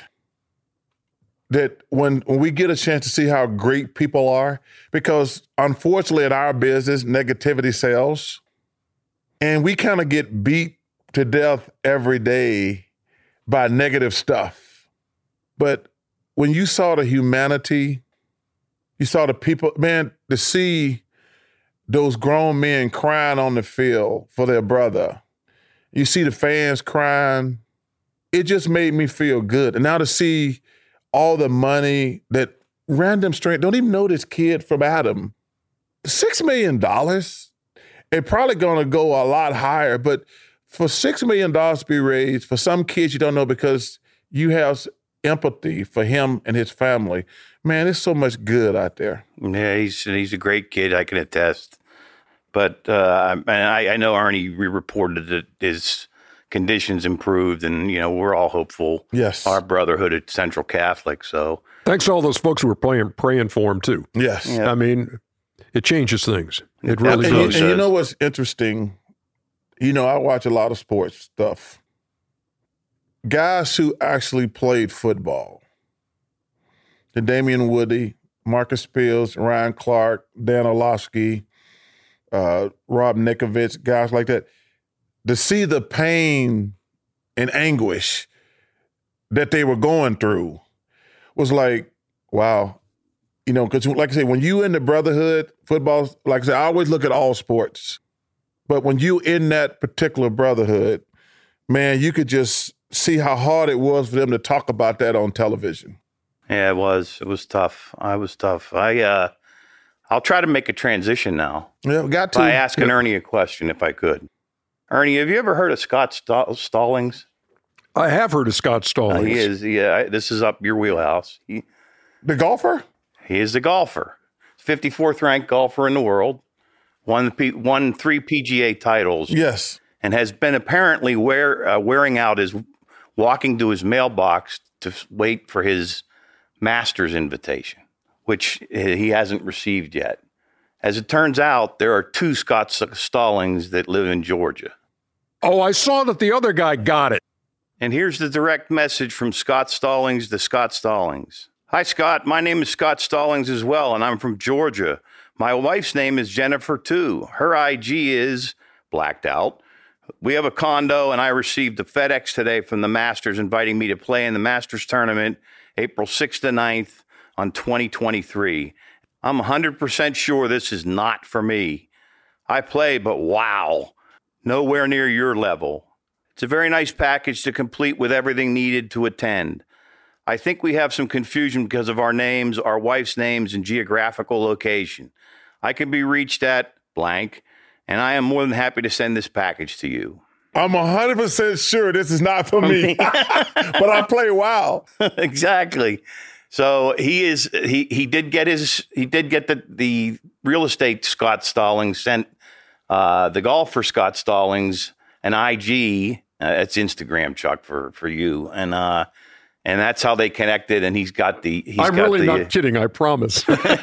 that when we get a chance to see how great people are, because unfortunately in our business, negativity sells, and we kind of get beat to death every day by negative stuff. But when you saw the humanity, you saw the people, man, to see those grown men crying on the field for their brother, you see the fans crying, it just made me feel good. And now to see all the money that random strangers don't even know this kid from Adam. $6 million, it probably going to go a lot higher, but for $6 million to be raised for some kids you don't know because you have empathy for him and his family, man, there's so much good out there. Yeah, he's a great kid, I can attest. But I know Ernie reported that his conditions improved, and we're all hopeful. Yes, our brotherhood at Central Catholic. So thanks to all those folks who were praying for him too. Yes, I mean, it changes things. It really does. And you know what's interesting? I watch a lot of sports stuff. Guys who actually played football, the Damian Woody, Marcus Spears, Ryan Clark, Dan Orlovsky, Rob Nikovich, guys like that. To see the pain and anguish that they were going through was like, wow. Because like I say, when you in the brotherhood, football, like I say, I always look at all sports. But when you in that particular brotherhood, man, you could just see how hard it was for them to talk about that on television. Yeah, it was. It was tough. I was tough. I'll try to make a transition now. Yeah, got to. By asking Ernie a question, if I could. Ernie, have you ever heard of Scott Stallings? I have heard of Scott Stallings. He is. Yeah, this is up your wheelhouse. The golfer? He is the golfer. 54th ranked golfer in the world. Won 3 PGA titles. Yes. And has been apparently wearing out his walking to his mailbox to wait for his Masters invitation, which he hasn't received yet. As it turns out, there are 2 Scott Stallings that live in Georgia. Oh, I saw that the other guy got it. And here's the direct message from Scott Stallings to Scott Stallings. Hi, Scott. My name is Scott Stallings as well, and I'm from Georgia. My wife's name is Jennifer, too. Her IG is blacked out. We have a condo, and I received a FedEx today from the Masters inviting me to play in the Masters tournament April 6th to 9th on 2023. I'm 100% sure this is not for me. I play, but wow, nowhere near your level. It's a very nice package to complete with everything needed to attend. I think we have some confusion because of our names, our wife's names, and geographical location. I can be reached at blank, and I am more than happy to send this package to you. I'm 100% sure this is not for me, but I play wow. Exactly. So he did get the real estate Scott Stallings sent the golfer Scott Stallings an IG. It's Instagram, Chuck, for you, and that's how they connected. And I'm really not kidding. I promise.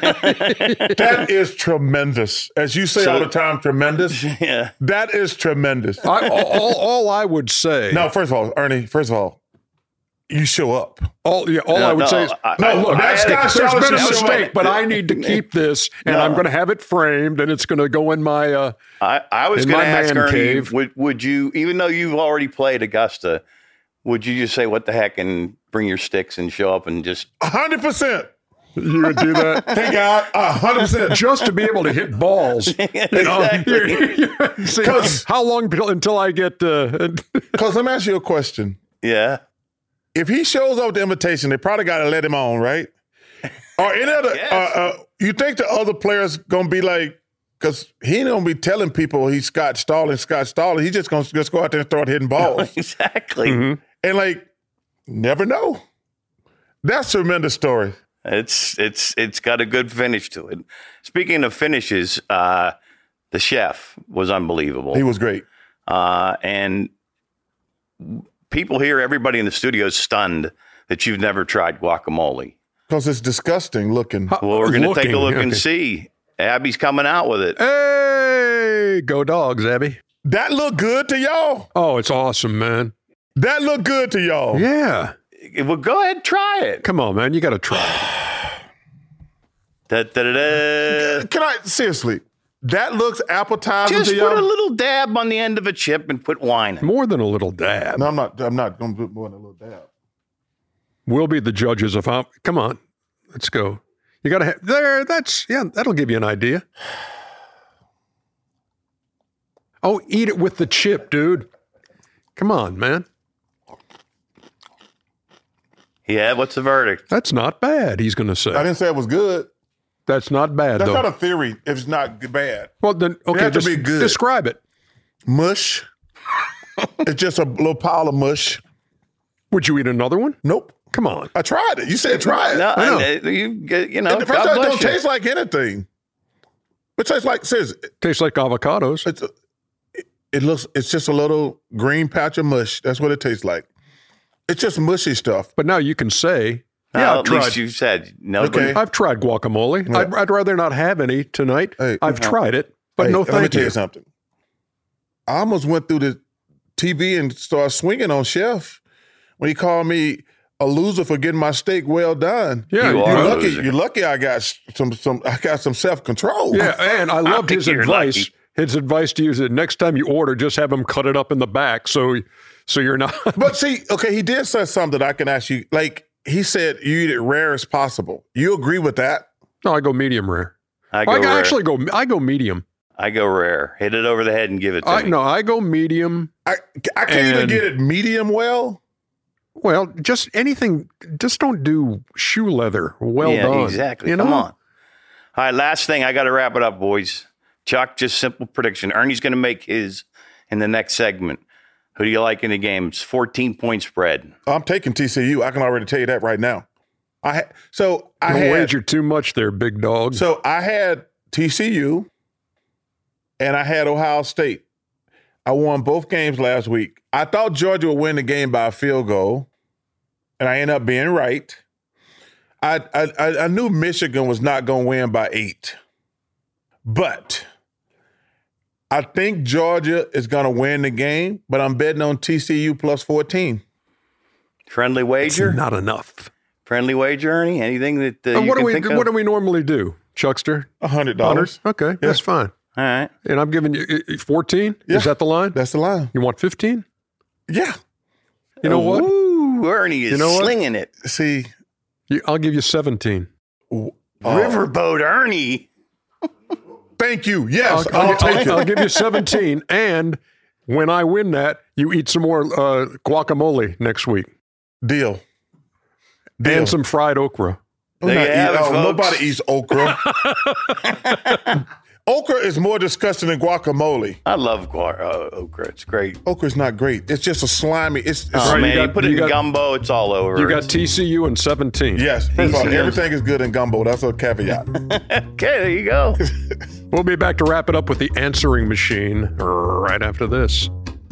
That is tremendous. As you say all the time, tremendous. Yeah. That is tremendous. All I would say. No, first of all, Ernie, you show up. I would say is, look, there's been a mistake, but I need to keep this, and I'm going to have it framed, and it's going to go in my I was going to ask Ernie, would you, even though you've already played Augusta, would you just say, what the heck, and bring your sticks and show up and just... 100%. You would do that? Thank God, 100%. Just to be able to hit balls. Exactly. How long until I get... Because let me ask you a question. Yeah. If he shows up with the invitation, they probably got to let him on, right? Or any other... Yes. You think the other players going to be like... Because he ain't going to be telling people he's Scott Stallings. He's just going to go out there and start hitting balls. Exactly. Mm-hmm. And never know. That's a tremendous story. It's got a good finish to it. Speaking of finishes, the chef was unbelievable. He was great. And people here, everybody in the studio is stunned that you've never tried guacamole. Because it's disgusting looking. Well, we're going to take a look and see. Abby's coming out with it. Hey, go Dogs, Abby. That look good to y'all? Oh, it's awesome, man. That look good to y'all? Yeah. Well, go ahead, try it. Come on, man. You got to try it. Da-da-da-da. Can I, seriously, that looks appetizing Just to y'all? put a little dab on the end of a chip and put wine in. More than a little dab. No, I'm not going to put more than a little dab. We'll be the judges of how, come on, let's go. You got to have, that'll give you an idea. Oh, eat it with the chip, dude. Come on, man. Yeah, what's the verdict? That's not bad, he's going to say. I didn't say it was good. That's not bad, That's though. not a theory if it's not bad. Well, then, okay, just be good. Describe it. Mush. It's just a little pile of mush. Would you eat another one? Nope. Come on. I tried it. You said try it. No, And the first time it don't taste like anything. It tastes like, seriously. Tastes like avocados. It's just a little green patch of mush. That's what it tastes like. It's just mushy stuff. But now you can say, at least you said no. Okay. I've tried guacamole. Yeah. I'd rather not have any tonight. Hey, I've tried it, but no thank you. Let me tell you something. I almost went through the TV and started swinging on Chef when he called me a loser for getting my steak well done. Yeah, you're lucky I got some self-control. Yeah, and I loved his advice. Lucky. His advice to you is that next time you order, just have him cut it up in the back so you're not. But see, okay, he did say something that I can ask you. Like he said, you eat it rare as possible. You agree with that? No, I go medium rare. I go medium. I go rare. Hit it over the head and give it to me. No, I go medium. I can't even get it medium well. Well, just anything. Just don't do shoe leather. Well done. Exactly. Come on. All right, last thing. I got to wrap it up, boys. Chuck, just simple prediction. Ernie's going to make his in the next segment. Who do you like in the game? It's 14-point spread. I'm taking TCU. I can already tell you that right now. I wagered too much there, big dog. So I had TCU and I had Ohio State. I won both games last week. I thought Georgia would win the game by a field goal, and I ended up being right. I knew Michigan was not going to win by 8, but I think Georgia is going to win the game, but I'm betting on TCU plus 14. Friendly wager? It's not enough. Friendly wager, Ernie? Anything that you can think of? What do we normally do, Chuckster? $100. Okay, that's fine. All right. And I'm giving you 14? Yeah. Is that the line? That's the line. You want 15? Yeah. You know what? Ooh, Ernie is slinging it. See. I'll give you 17. Riverboat Ernie. Thank you. Yes, I'll take it. I'll give you 17. And when I win that, you eat some more guacamole next week. Deal. And some fried okra. Nobody eats okra. Okra is more disgusting than guacamole. I love okra. It's great. Okra's not great. It's just a slimy. You put it in gumbo, it's all over. You got TCU and 17. Yes. Everything is good in gumbo. That's a caveat. Okay, there you go. We'll be back to wrap it up with the answering machine right after this.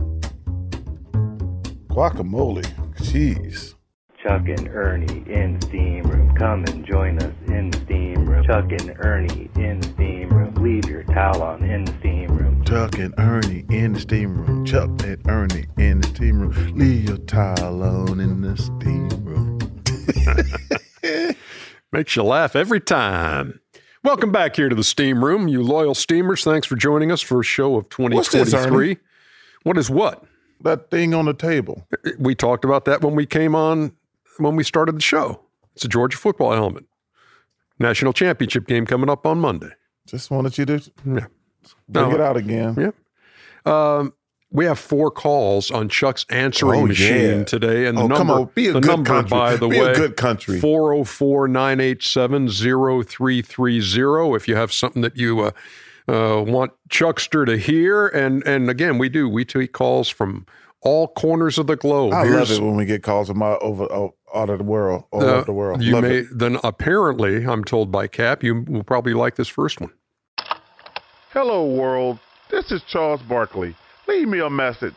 Guacamole. Jeez. Chuck and Ernie in Steam Room. Come and join us in Steam Room. Chuck and Ernie in Steam Room. Leave your towel on in the Steam Room. Chuck and Ernie in the Steam Room. Chuck and Ernie in the Steam Room. Leave your towel on in the Steam Room. Makes you laugh every time. Welcome back here to the Steam Room, you loyal steamers. Thanks for joining us for a show of 2023. What is what? That thing on the table. We talked about that when we came on. When we started the show. It's a Georgia football helmet. National championship game coming up on Monday. Just wanted you to bring it out again. Yeah. We have 4 calls on Chuck's answering machine today. And the number, by the way, a good country. 404-987-0330 if you have something that you want Chuckster to hear. And again, we take calls from all corners of the globe. I love it when we get calls from out of the world, all over the world. Then apparently, I'm told by Cap, you will probably like this first one. Hello, world. This is Charles Barkley. Leave me a message.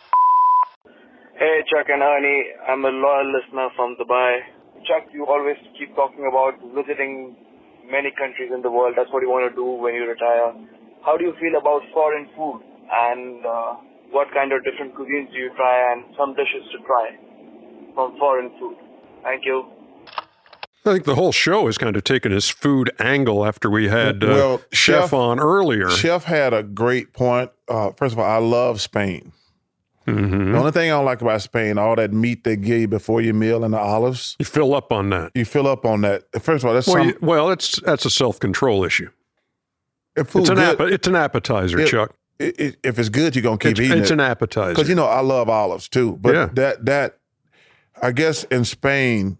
Hey, Chuck and Ernie. I'm a loyal listener from Dubai. Chuck, you always keep talking about visiting many countries in the world. That's what you want to do when you retire. How do you feel about foreign food? And what kind of different cuisines do you try and some dishes to try from foreign food? Thank you. I think the whole show has kind of taken his food angle after we had Chef on earlier. Chef had a great point. First of all, I love Spain. Mm-hmm. The only thing I don't like about Spain, all that meat they give you before your meal and the olives. You fill up on that. First of all, that's that's a self-control issue. It's an appetizer, Chuck. If it's good, you're going to keep eating it. It's an appetizer. Because, I love olives too. But that I guess in Spain,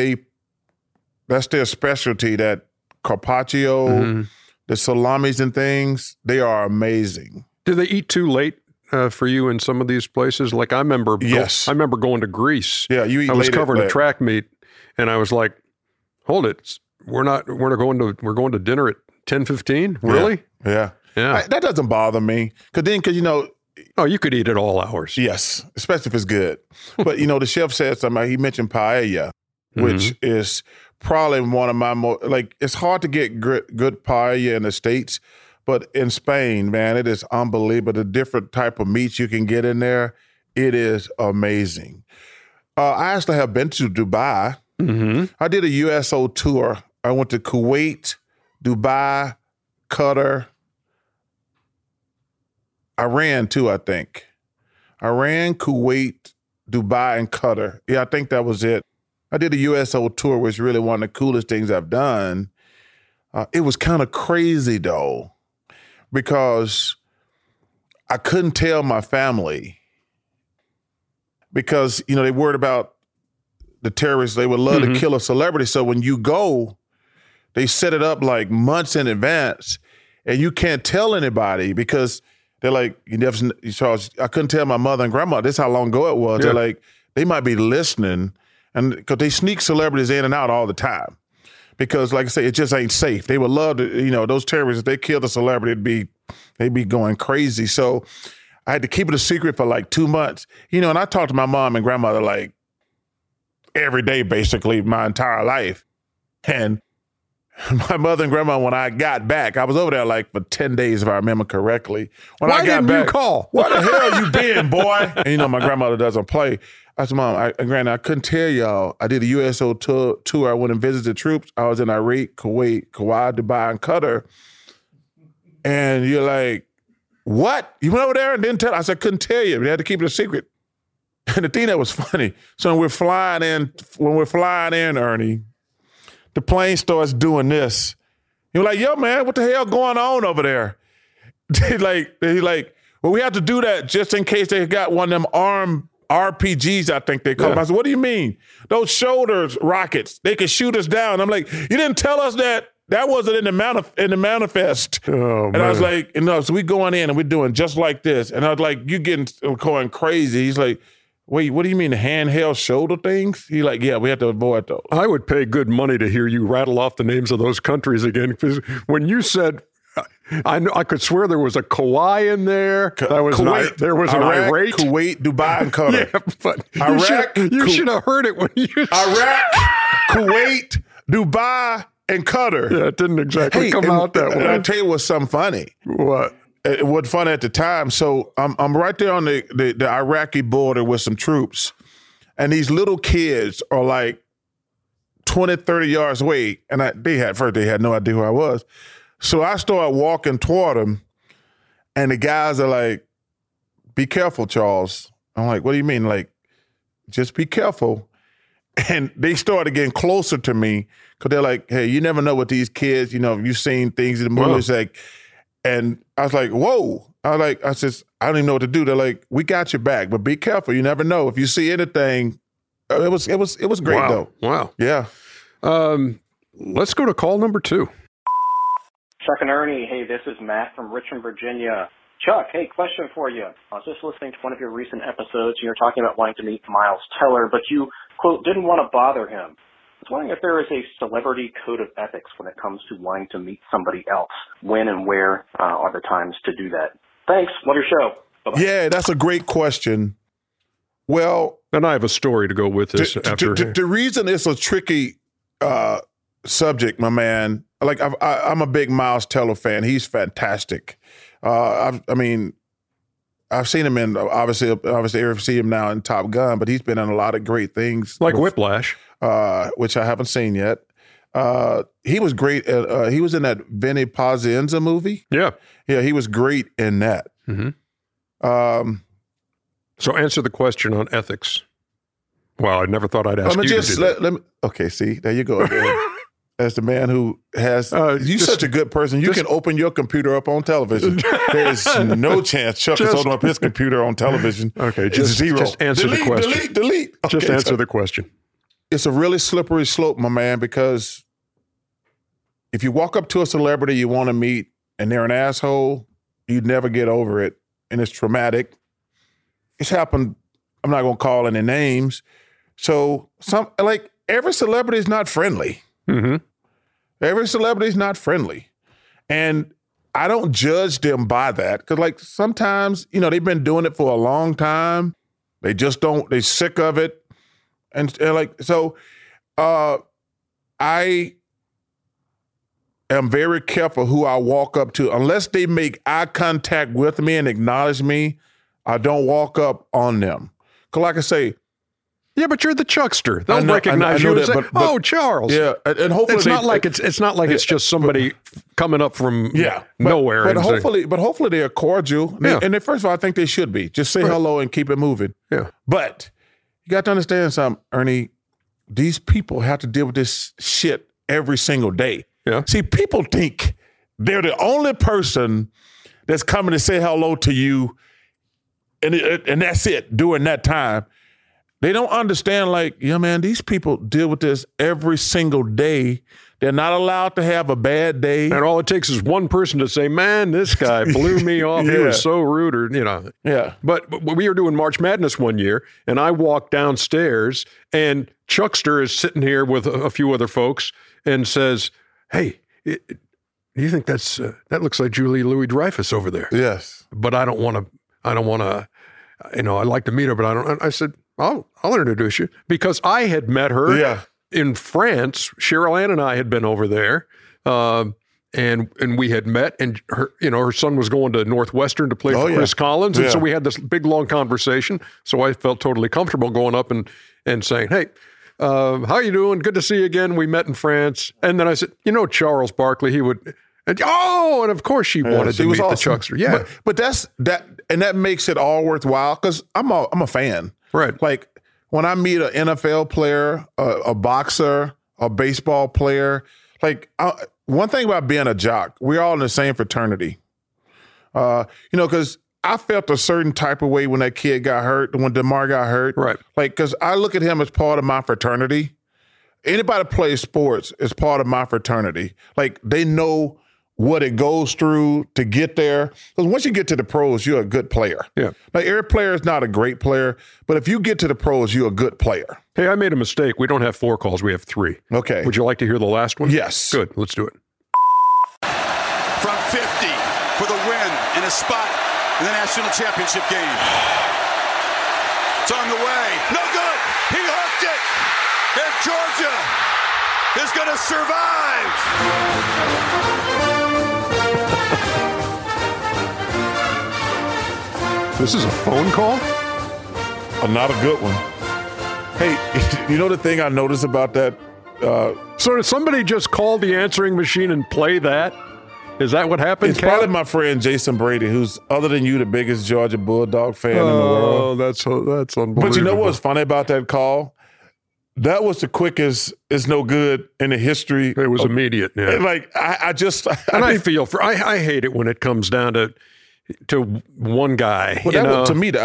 that's their specialty, that carpaccio, the salamis and things, they are amazing. Do they eat too late for you in some of these places? Like I remember going to Greece. Yeah, you eat I was late covering a track meet and I was like, hold it. We're going to dinner at 10:15? Really? Yeah. That doesn't bother me. Because you could eat at all hours. Yes, especially if it's good. But, the chef said something. He mentioned paella, which is probably one of my more, it's hard to get good paella in the States. But in Spain, man, it is unbelievable. The different type of meats you can get in there, it is amazing. I actually have been to Dubai. Mm-hmm. I did a USO tour. I went to Kuwait, Dubai, Qatar, Iran too, I think. Iran, Kuwait, Dubai, and Qatar. Yeah, I think that was it. I did a USO tour, which is really one of the coolest things I've done. It was kind of crazy, though, because I couldn't tell my family because, they worried about the terrorists. They would love to kill a celebrity. So when you go, they set it up like months in advance, and you can't tell anybody because they're like, Charles, I couldn't tell my mother and grandma. This is how long ago it was. Yeah. They're like, they might be listening, And because they sneak celebrities in and out all the time. Because, like I say, it just ain't safe. They would love to, those terrorists, if they killed a celebrity, they'd be going crazy. So I had to keep it a secret for like 2 months. And I talked to my mom and grandmother like every day, basically, my entire life. And my mother and grandma, when I got back, I was over there like for 10 days, if I remember correctly. When Why I got didn't back, you call? What the hell you been, boy? And my grandmother doesn't play. I said, Mom, Granny, I couldn't tell y'all. I did a USO tour. I went and visited the troops. I was in Iraq, Kuwait, Dubai, and Qatar. And you're like, what? You went over there and didn't tell? I said, couldn't tell you. We had to keep it a secret. And the thing that was funny, so when we're flying in, Ernie, the plane starts doing this. You're like, yo, man, what the hell going on over there? He's like, well, we have to do that just in case they got one of them armed RPGs, I think they call them. I said, what do you mean? Those shoulders rockets, they could shoot us down. I'm like, you didn't tell us that. That wasn't in the manifest. Oh, and man. I was like, so we going in and we're doing just like this. And I was like, you getting going crazy. He's like, wait, what do you mean, the handheld shoulder things? He's like, yeah, we have to avoid those. I would pay good money to hear you rattle off the names of those countries again. Because when you said, I could swear there was a Kauai in there. There was Kuwait, there was Iraq, an Iraq. Kuwait, Dubai, and Qatar. Yeah, but Iraq, you should have heard it when you Iraq, Kuwait, Dubai, and Qatar. Yeah, it didn't exactly come out that way. I'll tell you what's something funny. What? It was funny at the time. So I'm right there on the Iraqi border with some troops, and these little kids are like 20, 30 yards away, and they had no idea who I was. So I started walking toward them, and the guys are like, be careful, Charles. I'm like, what do you mean? Like, just be careful. And they started getting closer to me because they're like, hey, you never know what these kids, you've seen things in the movies. Like, and I was like, whoa. I said, I don't even know what to do. They're like, we got your back, but be careful. You never know. If you see anything, it was great though. Wow. Yeah. Let's go to call number 2. Chuck and Ernie, hey, this is Matt from Richmond, Virginia. Chuck, hey, question for you. I was just listening to one of your recent episodes, and you're talking about wanting to meet Miles Teller, but you, quote, didn't want to bother him. I was wondering if there is a celebrity code of ethics when it comes to wanting to meet somebody else. When and where are the times to do that? Thanks. Love your show. Bye-bye. Yeah, that's a great question. Well, and I have a story to go with this. The reason it's a tricky subject, my man, like I'm a big Miles Teller fan. He's fantastic. I've seen him in obviously I've seen him now in Top Gun, but he's been in a lot of great things like Whiplash, which I haven't seen yet. He was great. He was in that Vinny Pazienza movie. Yeah, he was great in that. Mm-hmm. So answer the question on ethics. Well, I never thought I'd ask you to do that. Okay, see, there you go again. As the man who has, you're such a good person. You can open your computer up on television. There's no chance Chuck is holding up his computer on television. Okay, just answer the question. Delete. Okay, just answer the question. It's a really slippery slope, my man, because if you walk up to a celebrity you want to meet and they're an asshole, you'd never get over it. And it's traumatic. It's happened. I'm not going to call any names. So every celebrity is not friendly. Mm-hmm. Every celebrity is not friendly. And I don't judge them by that. Because sometimes, they've been doing it for a long time. They just they're sick of it. And I am very careful who I walk up to. Unless they make eye contact with me and acknowledge me, I don't walk up on them. Because like I say, yeah, but you're the Chuckster. They'll recognize you and say, "Oh, Charles." Yeah, and hopefully it's not like it's just somebody coming up from nowhere. But hopefully they are cordial. And first of all, I think they should be. Just say hello and keep it moving. Yeah. But you got to understand something, Ernie. These people have to deal with this shit every single day. Yeah. See, people think they're the only person that's coming to say hello to you, and that's it during that time. They don't understand, man, these people deal with this every single day. They're not allowed to have a bad day. And all it takes is one person to say, man, this guy blew me off. He was so rude, or, Yeah. But we were doing March Madness one year, and I walked downstairs, and Chuckster is sitting here with a few other folks and says, hey, do you think that looks like Julie Louis-Dreyfus over there? Yes. But I don't want to, I'd like to meet her, but I don't. I said, I'll introduce you, because I had met her in France. Cheryl Ann and I had been over there, and we had met, and her son was going to Northwestern to play for Chris Collins, and so we had this big long conversation. So I felt totally comfortable going up and saying, hey, how you doing? Good to see you again. We met in France. And then I said, Charles Barkley, he would, and of course she wanted to meet awesome. The Chuckster. Yeah. But that makes it all worthwhile, because I'm a fan. Right. Like when I meet an NFL player, a boxer, a baseball player, one thing about being a jock, we're all in the same fraternity. Because I felt a certain type of way when that kid got hurt, when DeMar got hurt. Right. Because I look at him as part of my fraternity. Anybody that plays sports is part of my fraternity. They know what it goes through to get there. Because once you get to the pros, you're a good player. Yeah. Every player is not a great player, but if you get to the pros, you're a good player. Hey, I made a mistake. We don't have 4 calls. We have 3. Okay. Would you like to hear the last one? Yes. Good. Let's do it. From 50 for the win and a spot in the national championship game. It's on the way. No good. He hooked it. And Georgia is going to survive. This is a phone call? Not a good one. Hey, the thing I noticed about that? So did somebody just call the answering machine and play that? Is that what happened? It's probably my friend Jason Brady, who's, other than you, the biggest Georgia Bulldog fan in the world. Oh, that's unbelievable. But you know what's funny about that call? That was the quickest it's no good in the history. It was immediate. Yeah. I feel for. I hate it when it comes down to one guy. Well, to me,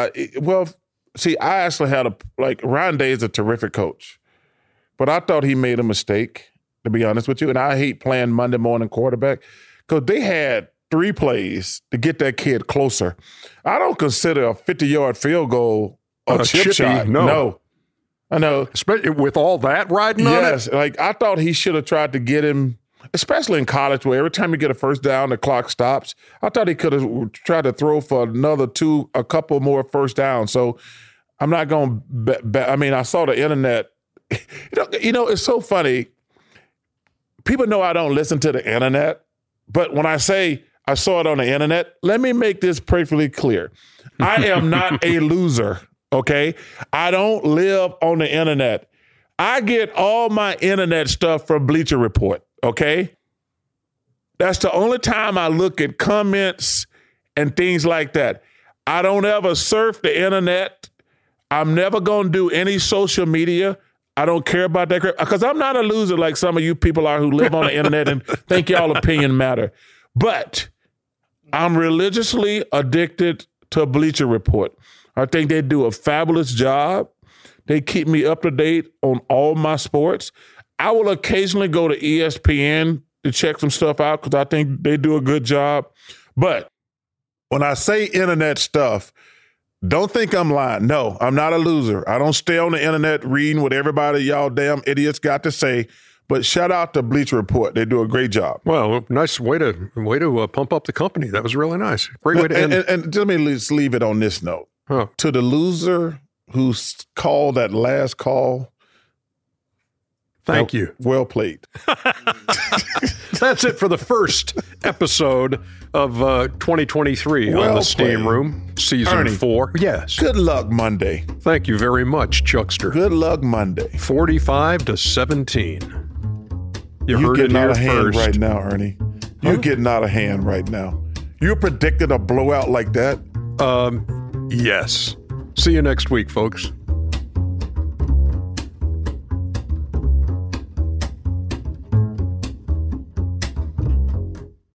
I actually had Ryan Day is a terrific coach, but I thought he made a mistake, to be honest with you. And I hate playing Monday morning quarterback, because they had 3 plays to get that kid closer. I don't consider a 50-yard field goal a chip shot. No. I know. Especially with all that riding on it? Yes. I thought he should have tried to get him, especially in college, where every time you get a first down, the clock stops. I thought he could have tried to throw for a couple more first downs. So I'm not going to I saw the internet. It's so funny. People know I don't listen to the internet, but when I say I saw it on the internet, let me make this perfectly clear. I am not a loser. Okay, I don't live on the internet. I get all my internet stuff from Bleacher Report. Okay, that's the only time I look at comments and things like that. I don't ever surf the internet. I'm never going to do any social media. I don't care about that because I'm not a loser like some of you people are who live on the internet and think y'all opinion matter. But I'm religiously addicted to Bleacher Report. I think they do a fabulous job. They keep me up to date on all my sports. I will occasionally go to ESPN to check some stuff out because I think they do a good job. But when I say internet stuff, don't think I'm lying. No, I'm not a loser. I don't stay on the internet reading what everybody y'all damn idiots got to say. But shout out to Bleacher Report. They do a great job. Well, nice way to pump up the company. That was really nice. Great way to end. And let me just leave it on this note. Huh. To the loser who called that last call, thank you. Well played. That's it for the first episode of 2023 on the Steam Room, Season Ernie, 4. Yes. Good luck Monday. Thank you very much, Chuckster. Good luck Monday. 45-17. You heard it here first. Right now, Ernie. You're getting out of hand right now. You predicted a blowout like that? Yes. See you next week, folks.